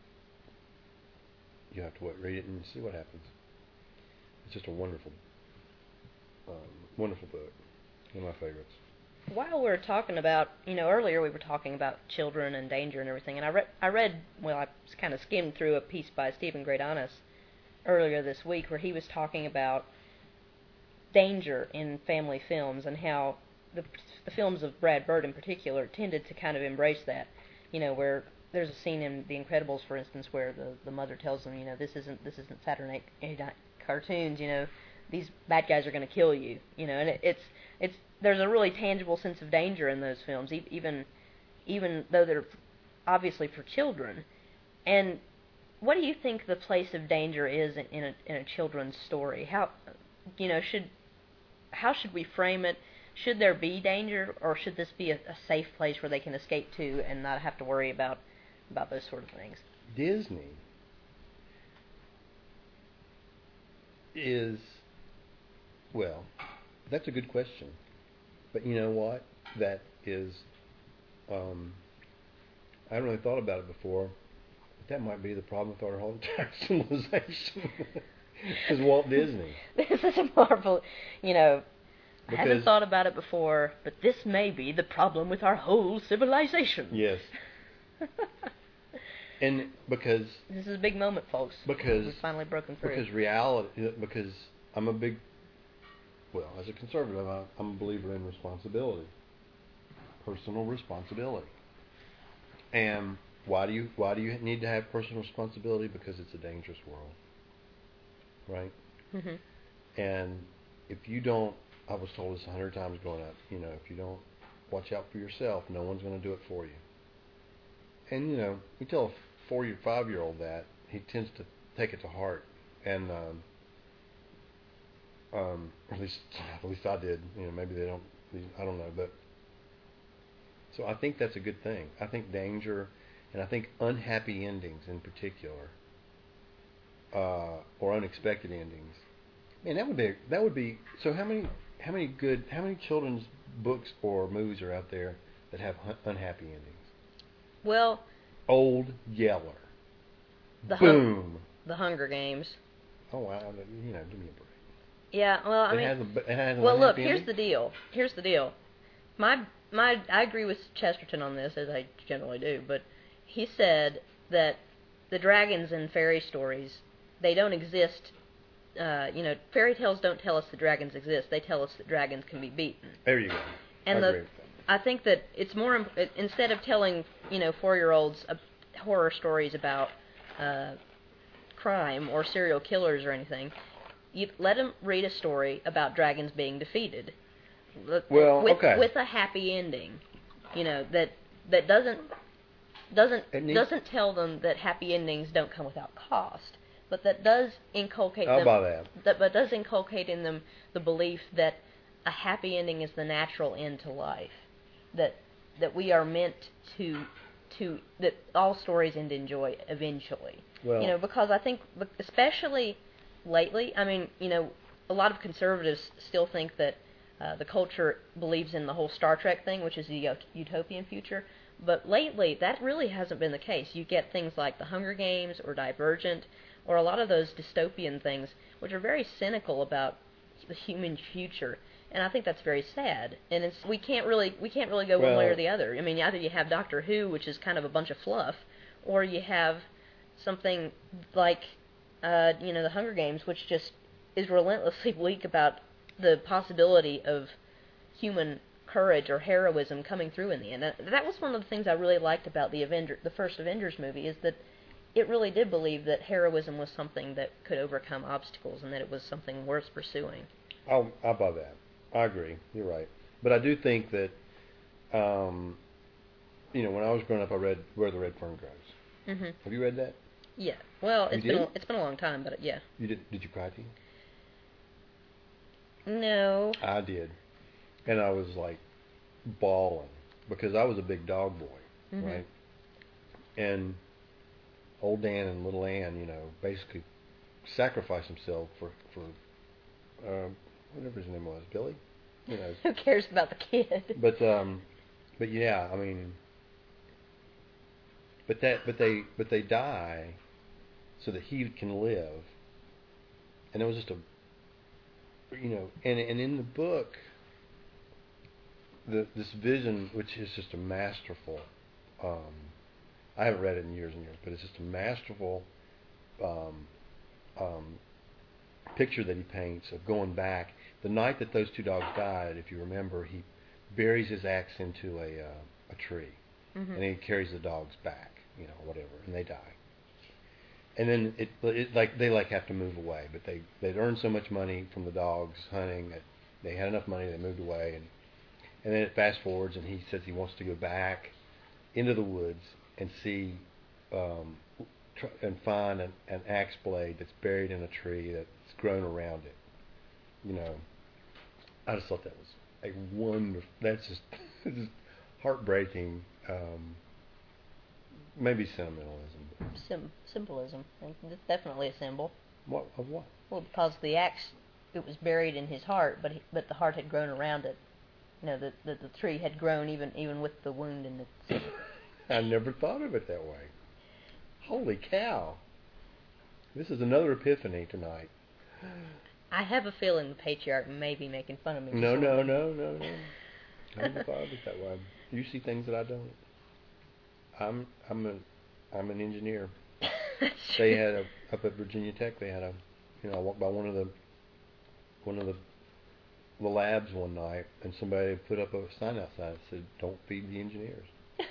you have to what, read it and see what happens. It's just a wonderful, um, wonderful book. One of my favorites. While we're talking about, you know, earlier we were talking about children and danger and everything, and I read, I read, well, I kind of skimmed through a piece by Stephen Gradanis earlier this week where he was talking about danger in family films and how the the films of Brad Bird in particular tended to kind of embrace that, you know, where there's a scene in The Incredibles, for instance, where the, the mother tells them, you know, this isn't this isn't Saturday night cartoons, you know, these bad guys are going to kill you, you know, and it, it's it's there's a really tangible sense of danger in those films, e- even even though they're obviously for children. And what do you think the place of danger is in, in a in a children's story? How, you know, should how should we frame it? Should there be danger, or should this be a, a safe place where they can escape to and not have to worry about about those sort of things? Disney is, well, that's a good question. But you know what? That is, um, I haven't really thought about it before. But that might be the problem with our whole entire civilization. Is Walt Disney. This is a marvel, you know. I Because, haven't thought about it before, but this may be the problem with our whole civilization. Yes. And because This is a big moment, folks. Because We've finally broken through. Because reality, because I'm a big, well, as a conservative, I- I'm a believer in responsibility, personal responsibility. And why do you why do you need to have personal responsibility? Because it's a dangerous world, right? Mm-hmm. And if you don't, I was told this a hundred times growing up, you know, if you don't watch out for yourself, no one's going to do it for you. And, you know, you tell a four or five-year-old that, he tends to take it to heart. And, um, um, at least, at least I did. You know, maybe they don't, I don't know. But, so I think that's a good thing. I think danger, and I think unhappy endings in particular, uh, or unexpected endings. Man, that would be, that would be, so how many, how many good, how many children's books or movies are out there that have hun- unhappy endings? Well, Old Yeller. the Boom. Hun- the Hunger Games. Oh wow! You know, give me a break. Yeah, well, I it mean, has a, it has an well, look, unhappy here's ending? the deal. Here's the deal. My my, I agree with Chesterton on this, as I generally do, but he said that the dragons in fairy stories, they don't exist. Uh, you know, fairy tales don't tell us that dragons exist. They tell us that dragons can be beaten. There you go. And I the, agree with that. I think that it's more imp- instead of telling, you know, four-year-olds uh, horror stories about uh, crime or serial killers or anything, you let them read a story about dragons being defeated. Well, with, okay. with a happy ending, you know, that that doesn't doesn't It needs- doesn't tell them that happy endings don't come without cost, but that does inculcate I'll them. buy that. That but does inculcate in them the belief that a happy ending is the natural end to life. That that we are meant to to that all stories end in joy eventually. Well, You know, because I think, especially lately, I mean, you know, a lot of conservatives still think that uh, the culture believes in the whole Star Trek thing, which is the ut- utopian future. But lately, that really hasn't been the case. You get things like The Hunger Games or Divergent, or a lot of those dystopian things, which are very cynical about the human future. And I think that's very sad. And it's we can't really we can't really go Well, one way or the other. I mean, either you have Doctor Who, which is kind of a bunch of fluff, or you have something like uh, you know, the Hunger Games, which just is relentlessly bleak about the possibility of human courage or heroism coming through in the end. And that was one of the things I really liked about the Avenger, the first Avengers movie, is that it really did believe that heroism was something that could overcome obstacles and that it was something worth pursuing. I'll, I'll buy that. I agree. You're right. But I do think that, um, you know, when I was growing up, I read Where the Red Fern Grows. Mm-hmm. Have you read that? Yeah. Well, it's You been did? a, it's been a long time, but yeah. You did? Did you cry, T? No. I did, and I was like bawling because I was a big dog boy, Mm-hmm. right? And old Dan and little Ann, you know, basically sacrificed himself for for uh, whatever his name was, Billy. You know. Who cares about the kid? But um, but yeah, I mean, but that but they but they die so that he can live, and it was just a, you know, and and in the book, the this vision, which is just a masterful, um, I haven't read it in years and years, but it's just a masterful um, um, picture that he paints of going back. The night that those two dogs died, if you remember, he buries his axe into a uh, a tree, Mm-hmm. and he carries the dogs back, you know, whatever, and they die. And then it, it like they like have to move away, but they they'd earned so much money from the dogs hunting that they had enough money. They moved away, and and then it fast forwards, and he says he wants to go back into the woods and see um, tr- and find an, an axe blade that's buried in a tree that's grown around it. You know, I just thought that was a wonderful. That's just, just heartbreaking. Um, maybe sentimentalism. Sim- symbolism. It's definitely a symbol. What of what? Well, because the axe, it was buried in his heart, but he, but the heart had grown around it. You know, the, the the tree had grown even even with the wound in it. I never thought of it that way. Holy cow! This is another epiphany tonight. I have a feeling the patriarch may be making fun of me. No, no, no, no, no. I never thought of it that way. You see things that I don't. I'm I'm a I'm an engineer. They had a up at Virginia Tech. They had a, you know, I walked by one of the one of the the labs one night, and somebody put up a sign outside that said, "Don't feed the engineers."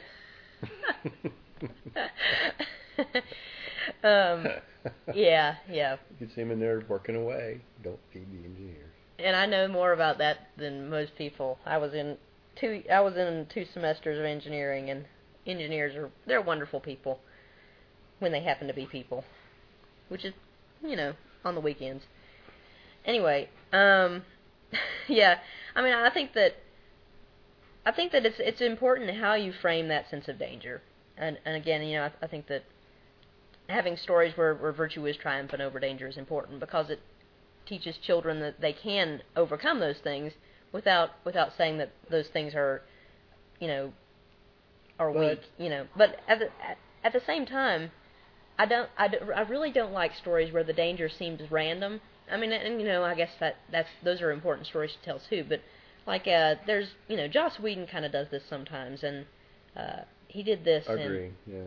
um, yeah, yeah. You could see them in there working away. Don't feed the engineers. And I know more about that than most people. I was in two. I was in two semesters of engineering, and engineers are they're wonderful people when they happen to be people, which is, you know, on the weekends. Anyway, um, yeah. I mean, I think that I think that it's it's important how you frame that sense of danger. And and again, you know, I, I think that having stories where, where virtue is triumphant over danger is important because it teaches children that they can overcome those things without without saying that those things are, you know, are But- weak. You know, but at the at, at the same time, I don't I, do- I really don't like stories where the danger seems random. I mean, and you know, I guess that that's those are important stories to tell too. But like, uh, there's you know, Joss Whedon kind of does this sometimes, and uh, he did this. I in, agree. Yeah.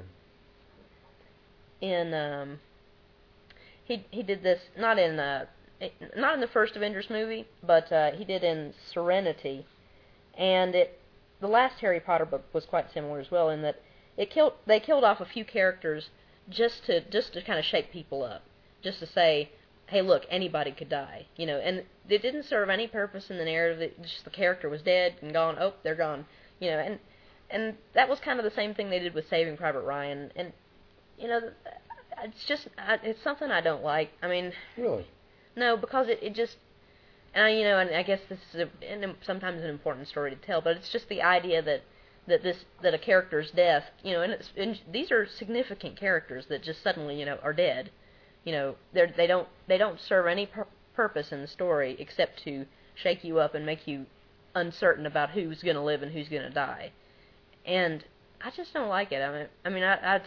in um he he did this not in uh not in the first Avengers movie, but uh, he did in Serenity, and it the last Harry Potter book was quite similar as well in that it killed they killed off a few characters just to just to kind of shake people up, just to say, hey, look, anybody could die, you know, and it didn't serve any purpose in the narrative. It just the character was dead and gone. Oh, they're gone, you know, and and that was kind of the same thing they did with Saving Private Ryan, and you know, it's just it's something I don't like. I mean, Really? no, because it, it just, and I, you know, and I guess this is a, and sometimes an important story to tell, but it's just the idea that that this that a character's death, you know, and, it's, and these are significant characters that just suddenly, you know, are dead. You know, they they don't they don't serve any pur- purpose in the story except to shake you up and make you uncertain about who's going to live and who's going to die, and I just don't like it. I mean, I mean, I, that's.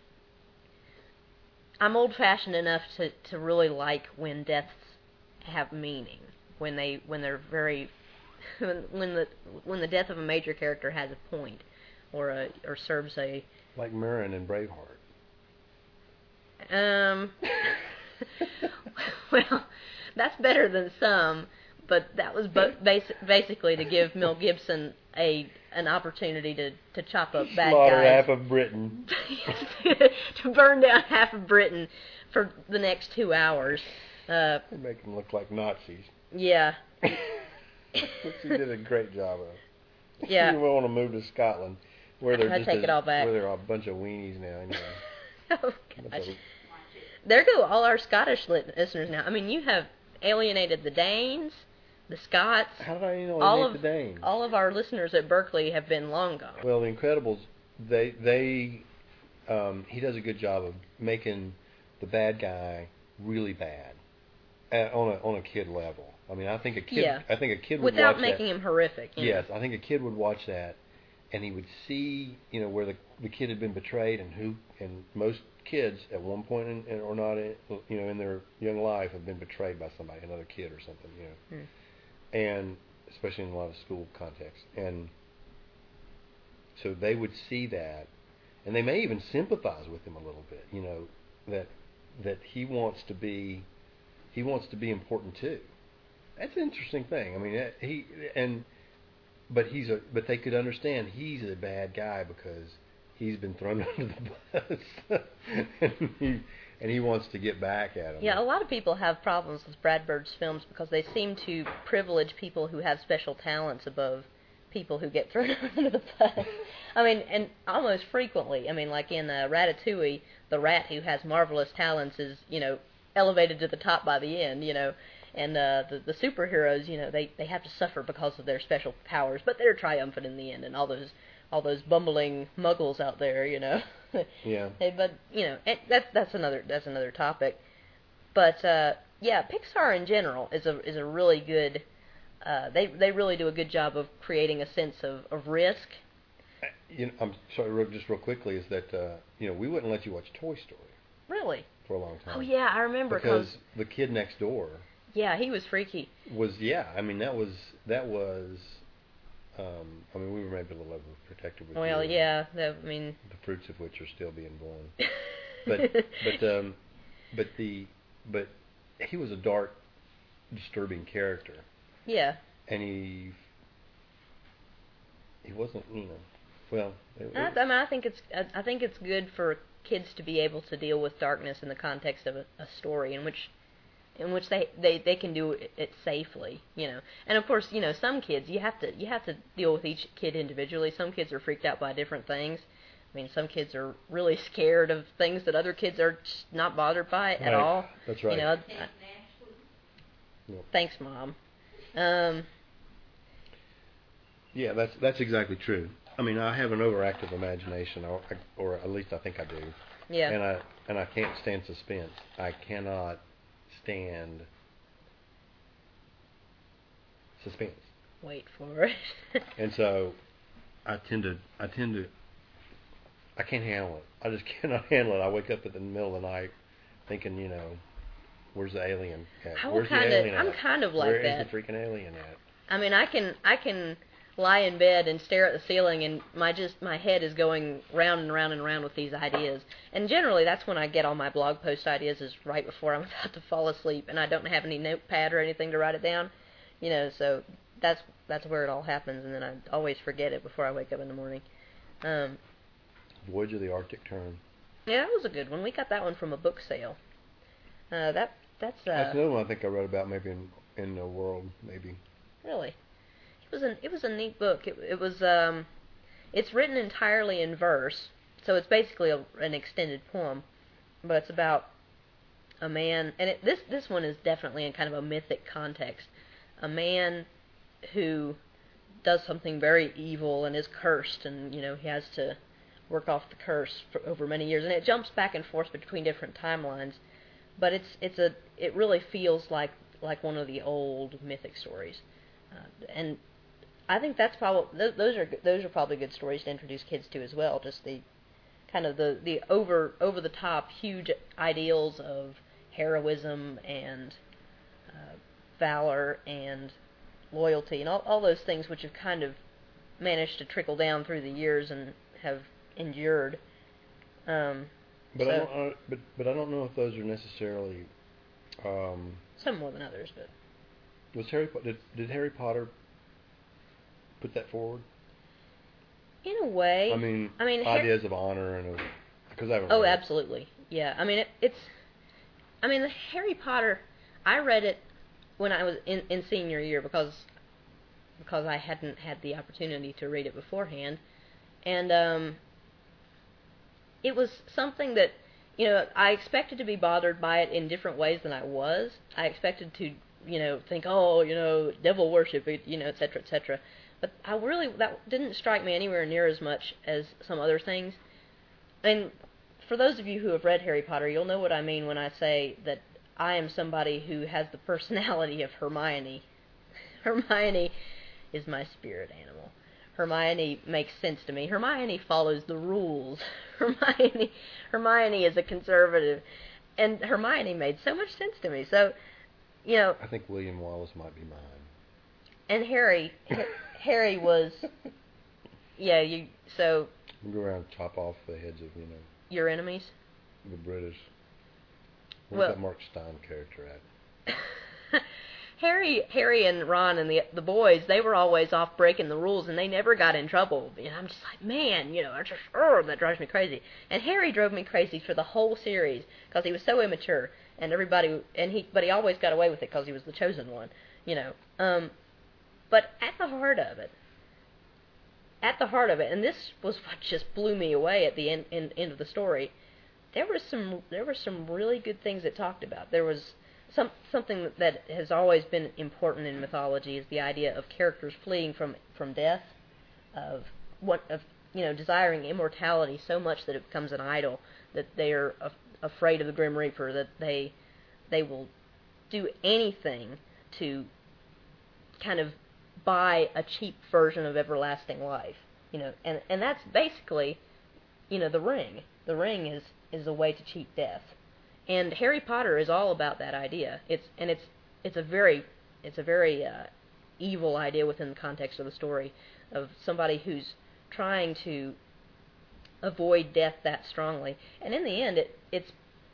I'm old-fashioned enough to, to really like when deaths have meaning, when they when they're very when, when the when the death of a major character has a point, or a or serves a like Merrin in Braveheart. Um. Well, that's better than some, but that was bo- basi- basically to give Mel Gibson a an opportunity to, to chop up bad Slaughter guys. half of Britain. To burn down half of Britain for the next two hours. Uh, Make them look like Nazis. Yeah. Which he did a great job of. Yeah. You want to move to Scotland, where they're I just take a, it all back. where they're a bunch of weenies now. Anyway. Oh Bunch gosh. of- There go all our Scottish lit- listeners now. I mean, you have alienated the Danes, the Scots. How did I alienate all of the Danes? all of our listeners at Berkeley have been long gone. Well, The Incredibles, they they um, he does a good job of making the bad guy really bad at, on a on a kid level. I mean, I think a kid Yeah. I think a kid would Without watch making that. him horrific. You Yes, know? I think a kid would watch that, and he would see, you know, where the the kid had been betrayed, and who, and most kids at one point in, in, or not, in, you know, in their young life have been betrayed by somebody, another kid or something, you know, Hmm. and especially in a lot of school contexts, and so they would see that, and they may even sympathize with him a little bit, you know, that that he wants to be, he wants to be important too. That's an interesting thing. I mean, that- he and but he's a but they could understand he's a bad guy because he's been thrown under the bus, and he and he wants to get back at him. Yeah, a lot of people have problems with Brad Bird's films because they seem to privilege people who have special talents above people who get thrown under the bus. I mean, and almost frequently. I mean, like in uh, Ratatouille, the rat who has marvelous talents is, you know, elevated to the top by the end, you know. And uh, the the superheroes, you know, they, they have to suffer because of their special powers, but they're triumphant in the end. And all those all those bumbling muggles out there, you know. Yeah. Hey, but you know, it, that's that's another that's another topic. But uh, yeah, Pixar in general is a is a really good. Uh, they they really do a good job of creating a sense of, of risk. You know, I'm sorry, real- just real quickly, is that uh, you know we wouldn't let you watch Toy Story Really? for a long time. Oh yeah, I remember because the kid next door yeah, he was freaky. was yeah. I mean that was that was. Um, I mean we were maybe a little overprotective with Well, you, yeah, that, I mean. the fruits of which are still being born. but but um, but the but he was a dark, disturbing character. Yeah. And he he wasn't, you know, well. It, I, it, I mean, I think it's I, I think it's good for kids to be able to deal with darkness in the context of a, a story in which in which they, they, they can do it, it safely, you know. And of course, you know, some kids you have to you have to deal with each kid individually. Some kids are freaked out by different things. I mean, some kids are really scared of things that other kids are just not bothered by at Right. all. That's right. You know. I, Yep. Thanks, Mom. Um, Yeah, that's that's exactly true. I mean, I have an overactive imagination, or or at least I think I do. yeah. And I and I can't stand suspense. I cannot stand suspense. Wait for it. And so I tend to I tend to I can't handle it. I just cannot handle it. I wake up in the middle of the night thinking, you know, where's the alien at? I'm Where's kinda- the alien I'm at? kind of like Where that. is the freaking alien at? I mean, I can I can lie in bed and stare at the ceiling, and my just my head is going round and round and round with these ideas. And generally, that's when I get all my blog post ideas, is right before I'm about to fall asleep, and I don't have any notepad or anything to write it down. You know, so that's that's where it all happens, and then I always forget it before I wake up in the morning. Um, Voyage of the Arctic Tern. yeah, that was a good one. We got that one from a book sale. Uh, that that's uh, That's another one I think I wrote about maybe in in the world maybe. Really, it was an it was a neat book. It it was um, it's written entirely in verse, so it's basically a, an extended poem, but it's about a man, and it, this this one is definitely in kind of a mythic context. A man who does something very evil and is cursed, and you know he has to work off the curse for over many years, and it jumps back and forth between different timelines. But it's it's a it really feels like like one of the old mythic stories. Uh, and I think that's probably th- those are those are probably good stories to introduce kids to as well. Just the kind of the, the over over the top huge ideals of heroism and uh, valor and loyalty, and all, all those things which have kind of managed to trickle down through the years and have endured. Um, but so I don't. Uh, but but I don't know if those are necessarily. Um, some more than others, but was Harry Po- did did Harry Potter put that forward? in a way, I mean, I mean ideas Har- of honor and of, because I haven't. oh, read it. absolutely, yeah. I mean, it, it's. I mean, the Harry Potter. I read it when I was in, in senior year because because I hadn't had the opportunity to read it beforehand, and um, it was something that, you know, I expected to be bothered by it in different ways than I was. I expected to, you know, think, oh, you know, devil worship, you know, et cetera, et cetera. But I really, that didn't strike me anywhere near as much as some other things. And for those of you who have read Harry Potter, you'll know what I mean when I say that I am somebody who has the personality of Hermione. Hermione is my spirit animal. Hermione makes sense to me. Hermione follows the rules. Hermione, Hermione is a conservative, and Hermione made so much sense to me. So, you know. I think William Wallace might be mine. And Harry, Harry was, yeah. You so. We'll go around and chop off the heads of, you know. Your enemies. The British. Where's Well, that Mark Stein character at? Harry, Harry and Ron and the the boys, they were always off breaking the rules, and they never got in trouble. And I'm just like, man, you know, I just, oh, that drives me crazy. And Harry drove me crazy for the whole series because he was so immature, and everybody, and he, but he always got away with it because he was the chosen one, you know. Um, but at the heart of it, at the heart of it, and this was what just blew me away at the end, end, end of the story. There was some, there were some really good things it talked about. There was Some, something that has always been important in mythology is the idea of characters fleeing from, from death, of what of you know desiring immortality so much that it becomes an idol, that they are af- afraid of the Grim Reaper, that they they will do anything to kind of buy a cheap version of everlasting life, you know, and and that's basically, you know, the ring. The ring is is a way to cheat death. And Harry Potter is all about that idea. It's and it's it's a very it's a very uh, evil idea within the context of the story of somebody who's trying to avoid death that strongly. And in the end, it it's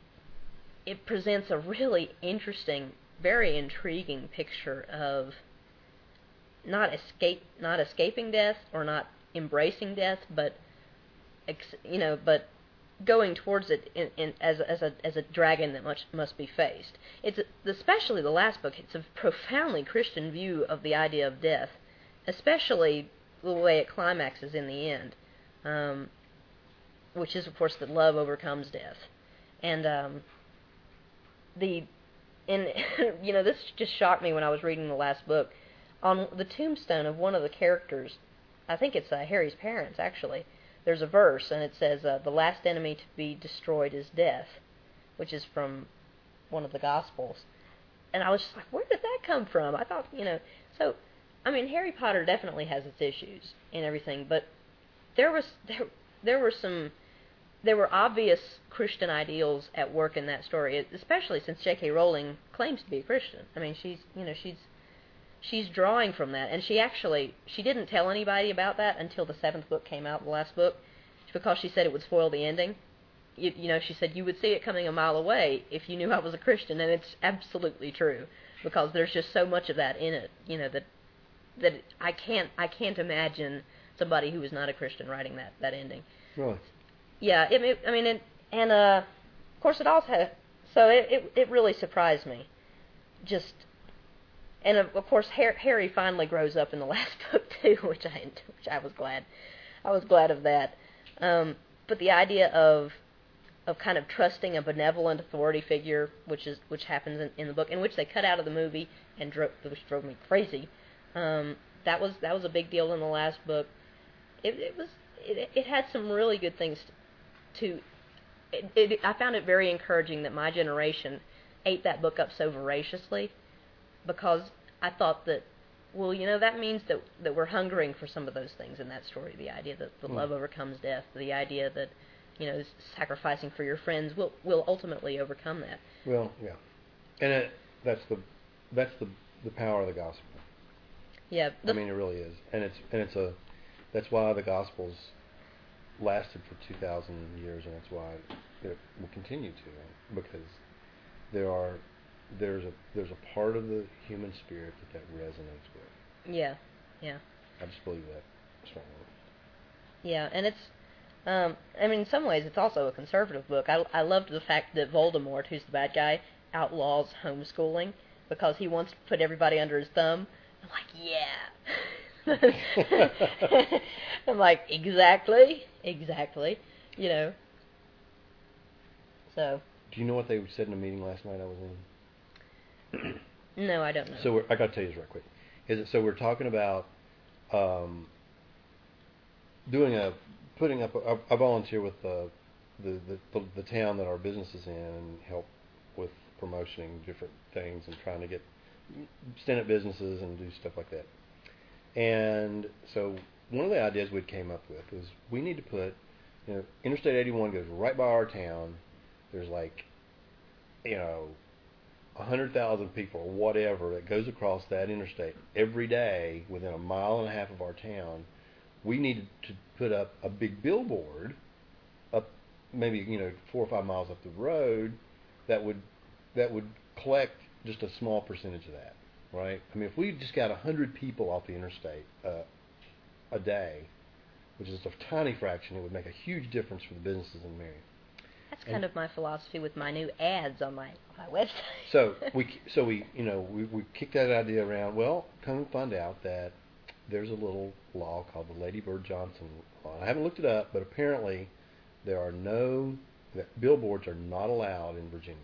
it presents a really interesting, very intriguing picture of not escape not escaping death or not embracing death, but you know, but going towards it in, in, as, as a as a dragon that much must be faced. It's a, especially the last book. It's a profoundly Christian view of the idea of death, especially the way it climaxes in the end, um, which is of course that love overcomes death. And um, the and you know this just shocked me when I was reading the last book. On the tombstone of one of the characters, I think it's uh, Harry's parents actually. There's a verse, and it says, uh, the last enemy to be destroyed is death, which is from one of the Gospels. And I was just like, where did that come from? I thought, you know, so, I mean, Harry Potter definitely has its issues and everything, but there was, there, there were some, there were obvious Christian ideals at work in that story, especially since J K. Rowling claims to be a Christian. I mean, she's, you know, she's, she's drawing from that, and she actually, she didn't tell anybody about that until the seventh book came out, the last book, because she said it would spoil the ending. You, you know, she said you would see it coming a mile away if you knew I was a Christian, and it's absolutely true, because there's just so much of that in it, you know, that that I can't, I can't imagine somebody who is not a Christian writing that, that ending. Really? Yeah, it, it, I mean, it, and uh, of course it also had, so it, it, it really surprised me, just. And of, of course, Harry finally grows up in the last book too, which I which I was glad, I was glad of that. Um, but the idea of of kind of trusting a benevolent authority figure, which is which happens in, in the book, in which they cut out of the movie and drove, which drove me crazy. Um, that was that was a big deal in the last book. It, it was it, it had some really good things to. It, it, I found it very encouraging that my generation ate that book up so voraciously. Because I thought that, well, you know, that means that that we're hungering for some of those things in that story. The idea that the mm. love overcomes death. The idea that, you know, sacrificing for your friends will will ultimately overcome that. Well, yeah, and it, that's the that's the the power of the gospel. Yeah. I mean, it really is, and it's and it's a that's why the Gospels lasted for two thousand years, and that's why it will continue to, because there are there's a there's a part of the human spirit that that resonates with. Yeah, yeah. I just believe that strongly. Yeah, and it's, um, I mean, in some ways, it's also a conservative book. I I loved the fact that Voldemort, who's the bad guy, outlaws homeschooling because he wants to put everybody under his thumb. I'm like, yeah. I'm like, exactly, exactly, you know. So. Do you know what they said in a meeting last night I was in? No, I don't know. So we're, I got to tell you this real quick. Is it, so we're talking about um, doing a putting up. A, I volunteer with the the, the the the town that our business is in and help with promoting different things and trying to get stand up businesses and do stuff like that. And so one of the ideas we came up with was we need to put, you know, Interstate eighty-one goes right by our town. There's like, you know, a hundred thousand people or whatever that goes across that interstate every day within a mile and a half of our town. We needed to put up a big billboard up maybe, you know, four or five miles up the road that would that would collect just a small percentage of that, right? I mean, if we just got a hundred people off the interstate uh, a day, which is a tiny fraction, it would make a huge difference for the businesses in Marion. That's kind and of my philosophy with my new ads on my my website. so we so we you know we we kicked that idea around. Well, come and find out that there's a little law called the Lady Bird Johnson law. I haven't looked it up, but apparently there are no that billboards are not allowed in Virginia.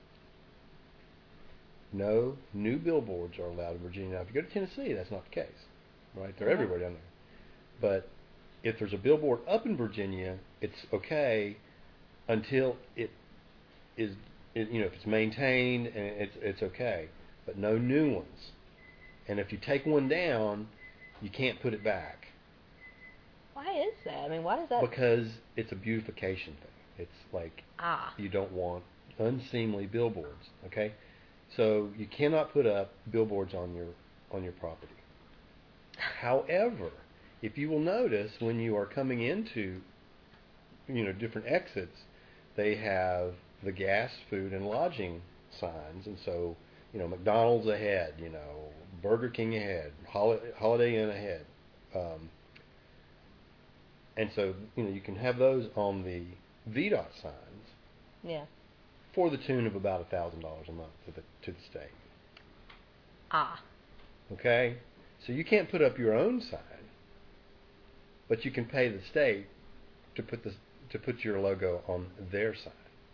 No new billboards are allowed in Virginia. Now, if you go to Tennessee, that's not the case, right? They're yeah. everywhere down there. But if there's a billboard up in Virginia, it's okay until it is, it, you know, if it's maintained and it's it's okay. But no new ones. And if you take one down, you can't put it back. Why is that? I mean, why does that? Because it's a beautification thing. It's like ah. you don't want unseemly billboards, okay? So you cannot put up billboards on your on your property. However, if you will notice when you are coming into, you know, different exits, they have the gas, food, and lodging signs, and so, you know, McDonald's ahead, you know, Burger King ahead, Holiday Inn ahead, um, and so, you know, you can have those on the V DOT signs. Yeah. For the tune of about a thousand dollars a month to the to the state. Ah. Okay, so you can't put up your own sign, but you can pay the state to put the to put your logo on their sign.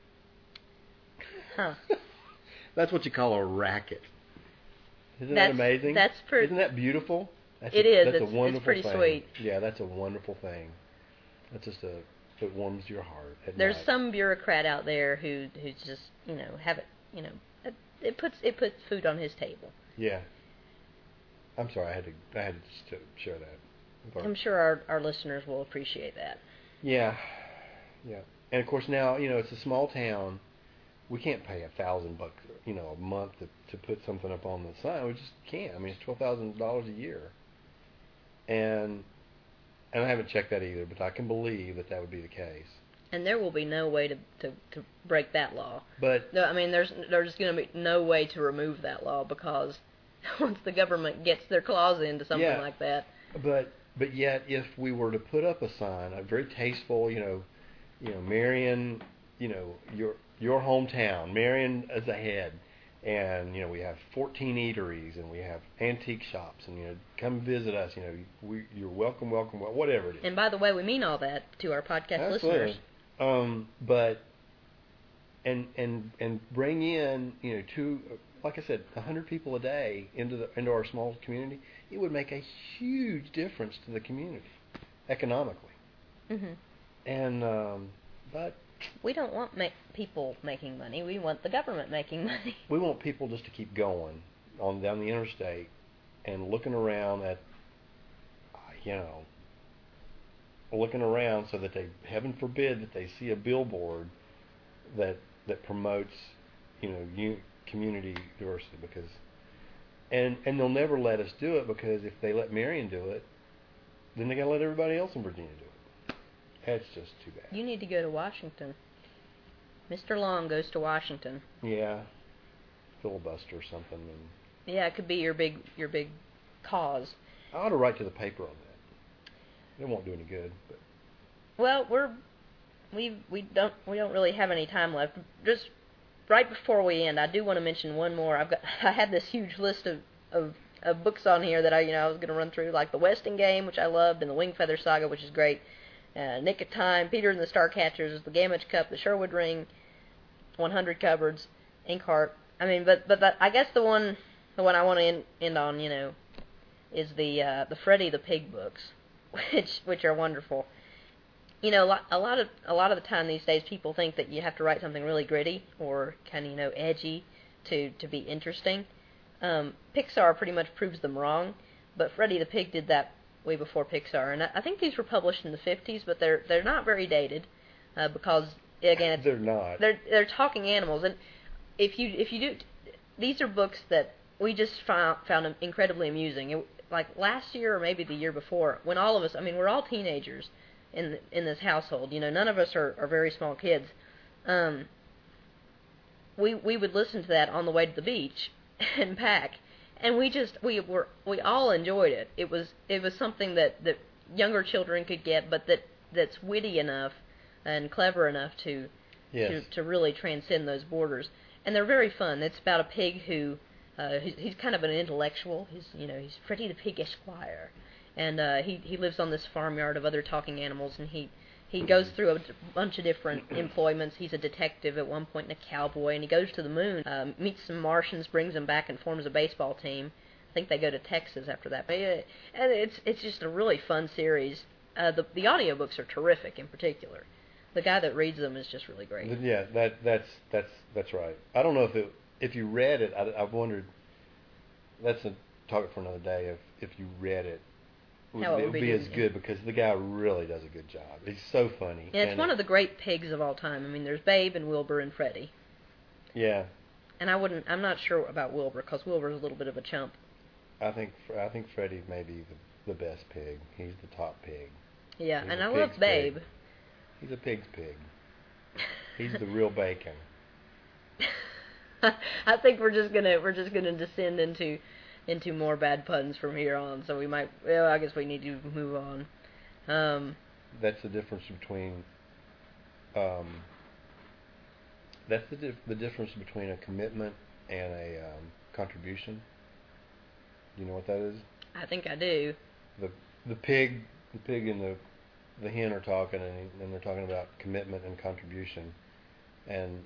Huh. That's what you call a racket. Isn't that's, that amazing? That's pretty. Isn't that beautiful? That's it a, is. That's it's, a wonderful it's pretty thing. sweet. Yeah, that's a wonderful thing. That's just a it warms your heart. At There's night. some bureaucrat out there who who's just, you know, have it, you know, it, it puts it puts food on his table. Yeah. I'm sorry, I had to I had to just to share that. I'm sure our our listeners will appreciate that. Yeah. Yeah. And of course now, you know, it's a small town. We can't pay a thousand bucks, you know, a month to to put something up on the sign. We just can't. I mean, it's twelve thousand dollars a year. And and I haven't checked that either, but I can believe that that would be the case. And there will be no way to, to, to break that law. But no, I mean, there's there's going to be no way to remove that law because once the government gets their claws into something yeah, like that. But but yet, if we were to put up a sign, a very tasteful, you know, you know, Marion, you know, your your hometown, Marion is ahead. And, you know, we have fourteen eateries, and we have antique shops, and, you know, come visit us. You know, we, you're welcome, welcome, whatever it is. And by the way, we mean all that to our podcast Absolutely. listeners. Um, but, and and and bring in, you know, two, like I said, a hundred people a day into the into our small community. It would make a huge difference to the community, economically. Mhm. And, um, but. We don't want ma- people making money. We want the government making money. We want people just to keep going on down the interstate and looking around at, you know, looking around so that they, heaven forbid, that they see a billboard that that promotes, you know, u- community diversity. Because and and they'll never let us do it because if they let Marion do it, then they gotta let everybody else in Virginia do it. That's just too bad. You need to go to Washington. Mister Long goes to Washington. Yeah, filibuster or something. And yeah, it could be your big your big cause. I ought to write to the paper on that. It won't do any good. But. Well, we're we we don't we don't really have any time left. Just right before we end, I do want to mention one more. I've got I had this huge list of, of, of books on here that I you know I was going to run through, like the Westing Game, which I loved, and the Wingfeather Saga, which is great. Uh, Nick of Time, Peter and the Starcatchers, the Gamage Cup, the Sherwood Ring, one hundred Cupboards, Inkheart. I mean, but but that, I guess the one the one I want to end, end on, you know, is the uh, the Freddy the Pig books, which which are wonderful. You know, a lot, a lot of a lot of the time these days, people think that you have to write something really gritty or kind of you know edgy to to be interesting. Um, Pixar pretty much proves them wrong, but Freddy the Pig did that way before Pixar, and I, I think these were published in the fifties, but they're they're not very dated uh, because again it's, they're not they're they're talking animals, and if you if you do these are books that we just found found incredibly amusing. It, like last year or maybe the year before, when all of us, I mean, we're all teenagers in in this household. You know, none of us are, are very small kids. Um, we we would listen to that on the way to the beach and pack, and we just we were we all enjoyed it. It was it was something that, that younger children could get, but that that's witty enough and clever enough to yes. to to really transcend those borders. And they're very fun. It's about a pig who uh, he's, he's kind of an intellectual. He's you know he's Freddy the Pig Esquire. And uh, he he lives on this farmyard of other talking animals, and he he goes through a bunch of different employments. He's a detective at one point and a cowboy, and he goes to the moon, uh, meets some Martians, brings them back, and forms a baseball team. I think they go to Texas after that. But yeah, and it's it's just a really fun series. Uh, the the audiobooks are terrific in particular. The guy that reads them is just really great. Yeah, that that's that's that's right. I don't know if it if you read it. I, I've wondered. That's a topic for another day. If if you read it. How it would be, be as good because the guy really does a good job. He's so funny. Yeah, it's and one of the great pigs of all time. I mean, there's Babe and Wilbur and Freddy. Yeah. And I wouldn't. I'm not sure about Wilbur because Wilbur's a little bit of a chump. I think I think Freddy may be the, the best pig. He's the top pig. Yeah, He's and I love Babe. Pig. He's a pig's pig. He's the real bacon. I think we're just gonna we're just gonna descend into. into more bad puns from here on, so we might, well, I guess we need to move on. Um, that's the difference between, um, that's the, dif- the difference between a commitment and a um, contribution. You know what that is? I think I do. The the pig, the pig and the the hen are talking, and, and they're talking about commitment and contribution, and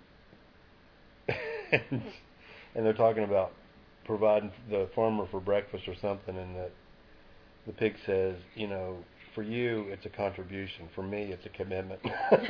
and, and they're talking about providing the farmer for breakfast or something, and that the pig says, you know, for you it's a contribution, for me it's a commitment.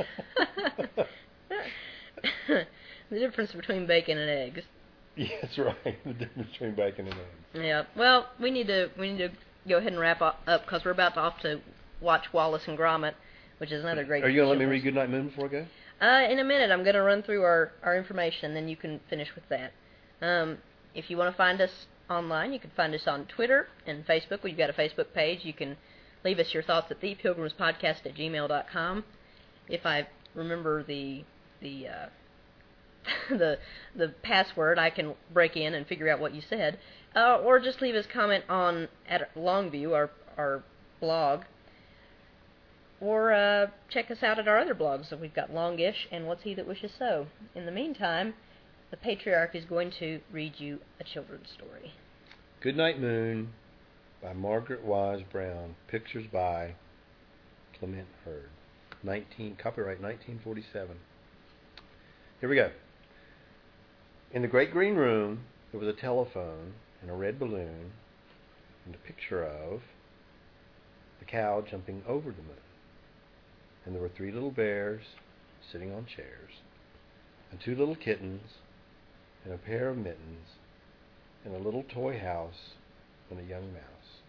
The difference between bacon and eggs. Yes, right. The difference between bacon and eggs. Yeah. Well, we need to we need to go ahead and wrap up because we're about to off to watch Wallace and Gromit, which is another great. Are you gonna let me read Goodnight Moon before I go? Uh, in a minute, I'm gonna run through our our information, then you can finish with that. Um. If you want to find us online, you can find us on Twitter and Facebook. We've got a Facebook page. You can leave us your thoughts at the pilgrims podcast at gmail dot com. If I remember the the uh, the the password, I can break in and figure out what you said. Uh, or just leave us a comment on at Longview, our our blog. Or uh, check us out at our other blogs. So we've got Longish and What's He That Wishes So. In the meantime, the Patriarch is going to read you a children's story. Goodnight Moon by Margaret Wise Brown. Pictures by Clement Hurd. nineteen Copyright nineteen forty-seven. Here we go. In the great green room, there was a telephone and a red balloon and a picture of the cow jumping over the moon. And there were three little bears sitting on chairs and two little kittens and a pair of mittens, and a little toy house, and a young mouse,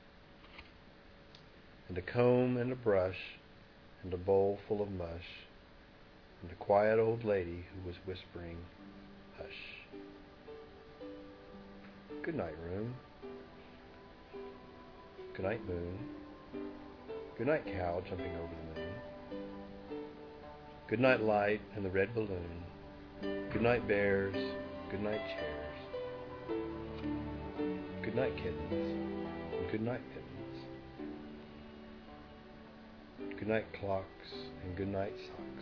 and a comb and a brush, and a bowl full of mush, and a quiet old lady who was whispering, hush. Good night, room. Good night, moon. Good night, cow jumping over the moon. Good night, light and the red balloon. Good night, bears. Good night, chairs. Good night, kittens. And good night, mittens. Good night, clocks and good night, socks.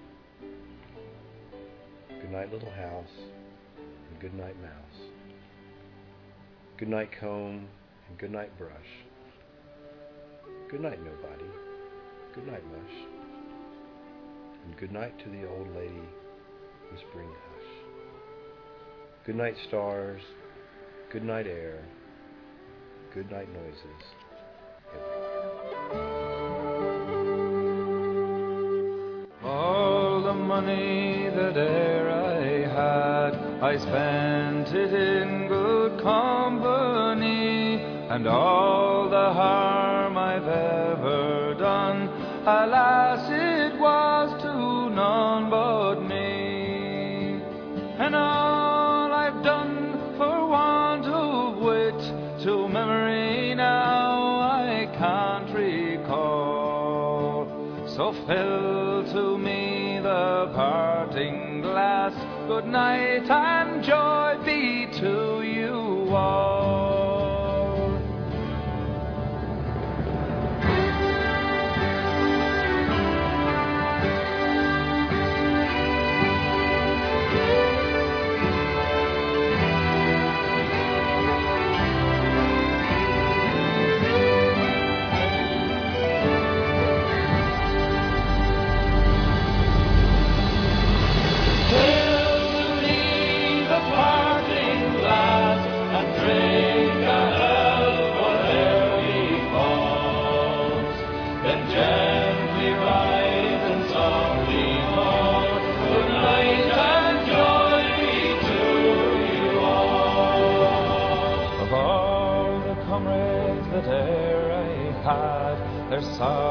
Good night, little house and good night, mouse. Good night, comb and good night, brush. Good night, nobody. Good night, mush. And good night to the old lady whispering hush. Good night, stars. Good night, air. Good night, noises everywhere. All the money that e'er I had, I spent it in good company, and all the harm I've ever done, alas, it was to none but me. And all I've done for want of wit, to memory now I can't recall. So fill to me the parting glass, good night and joy be to you all. Their sorrow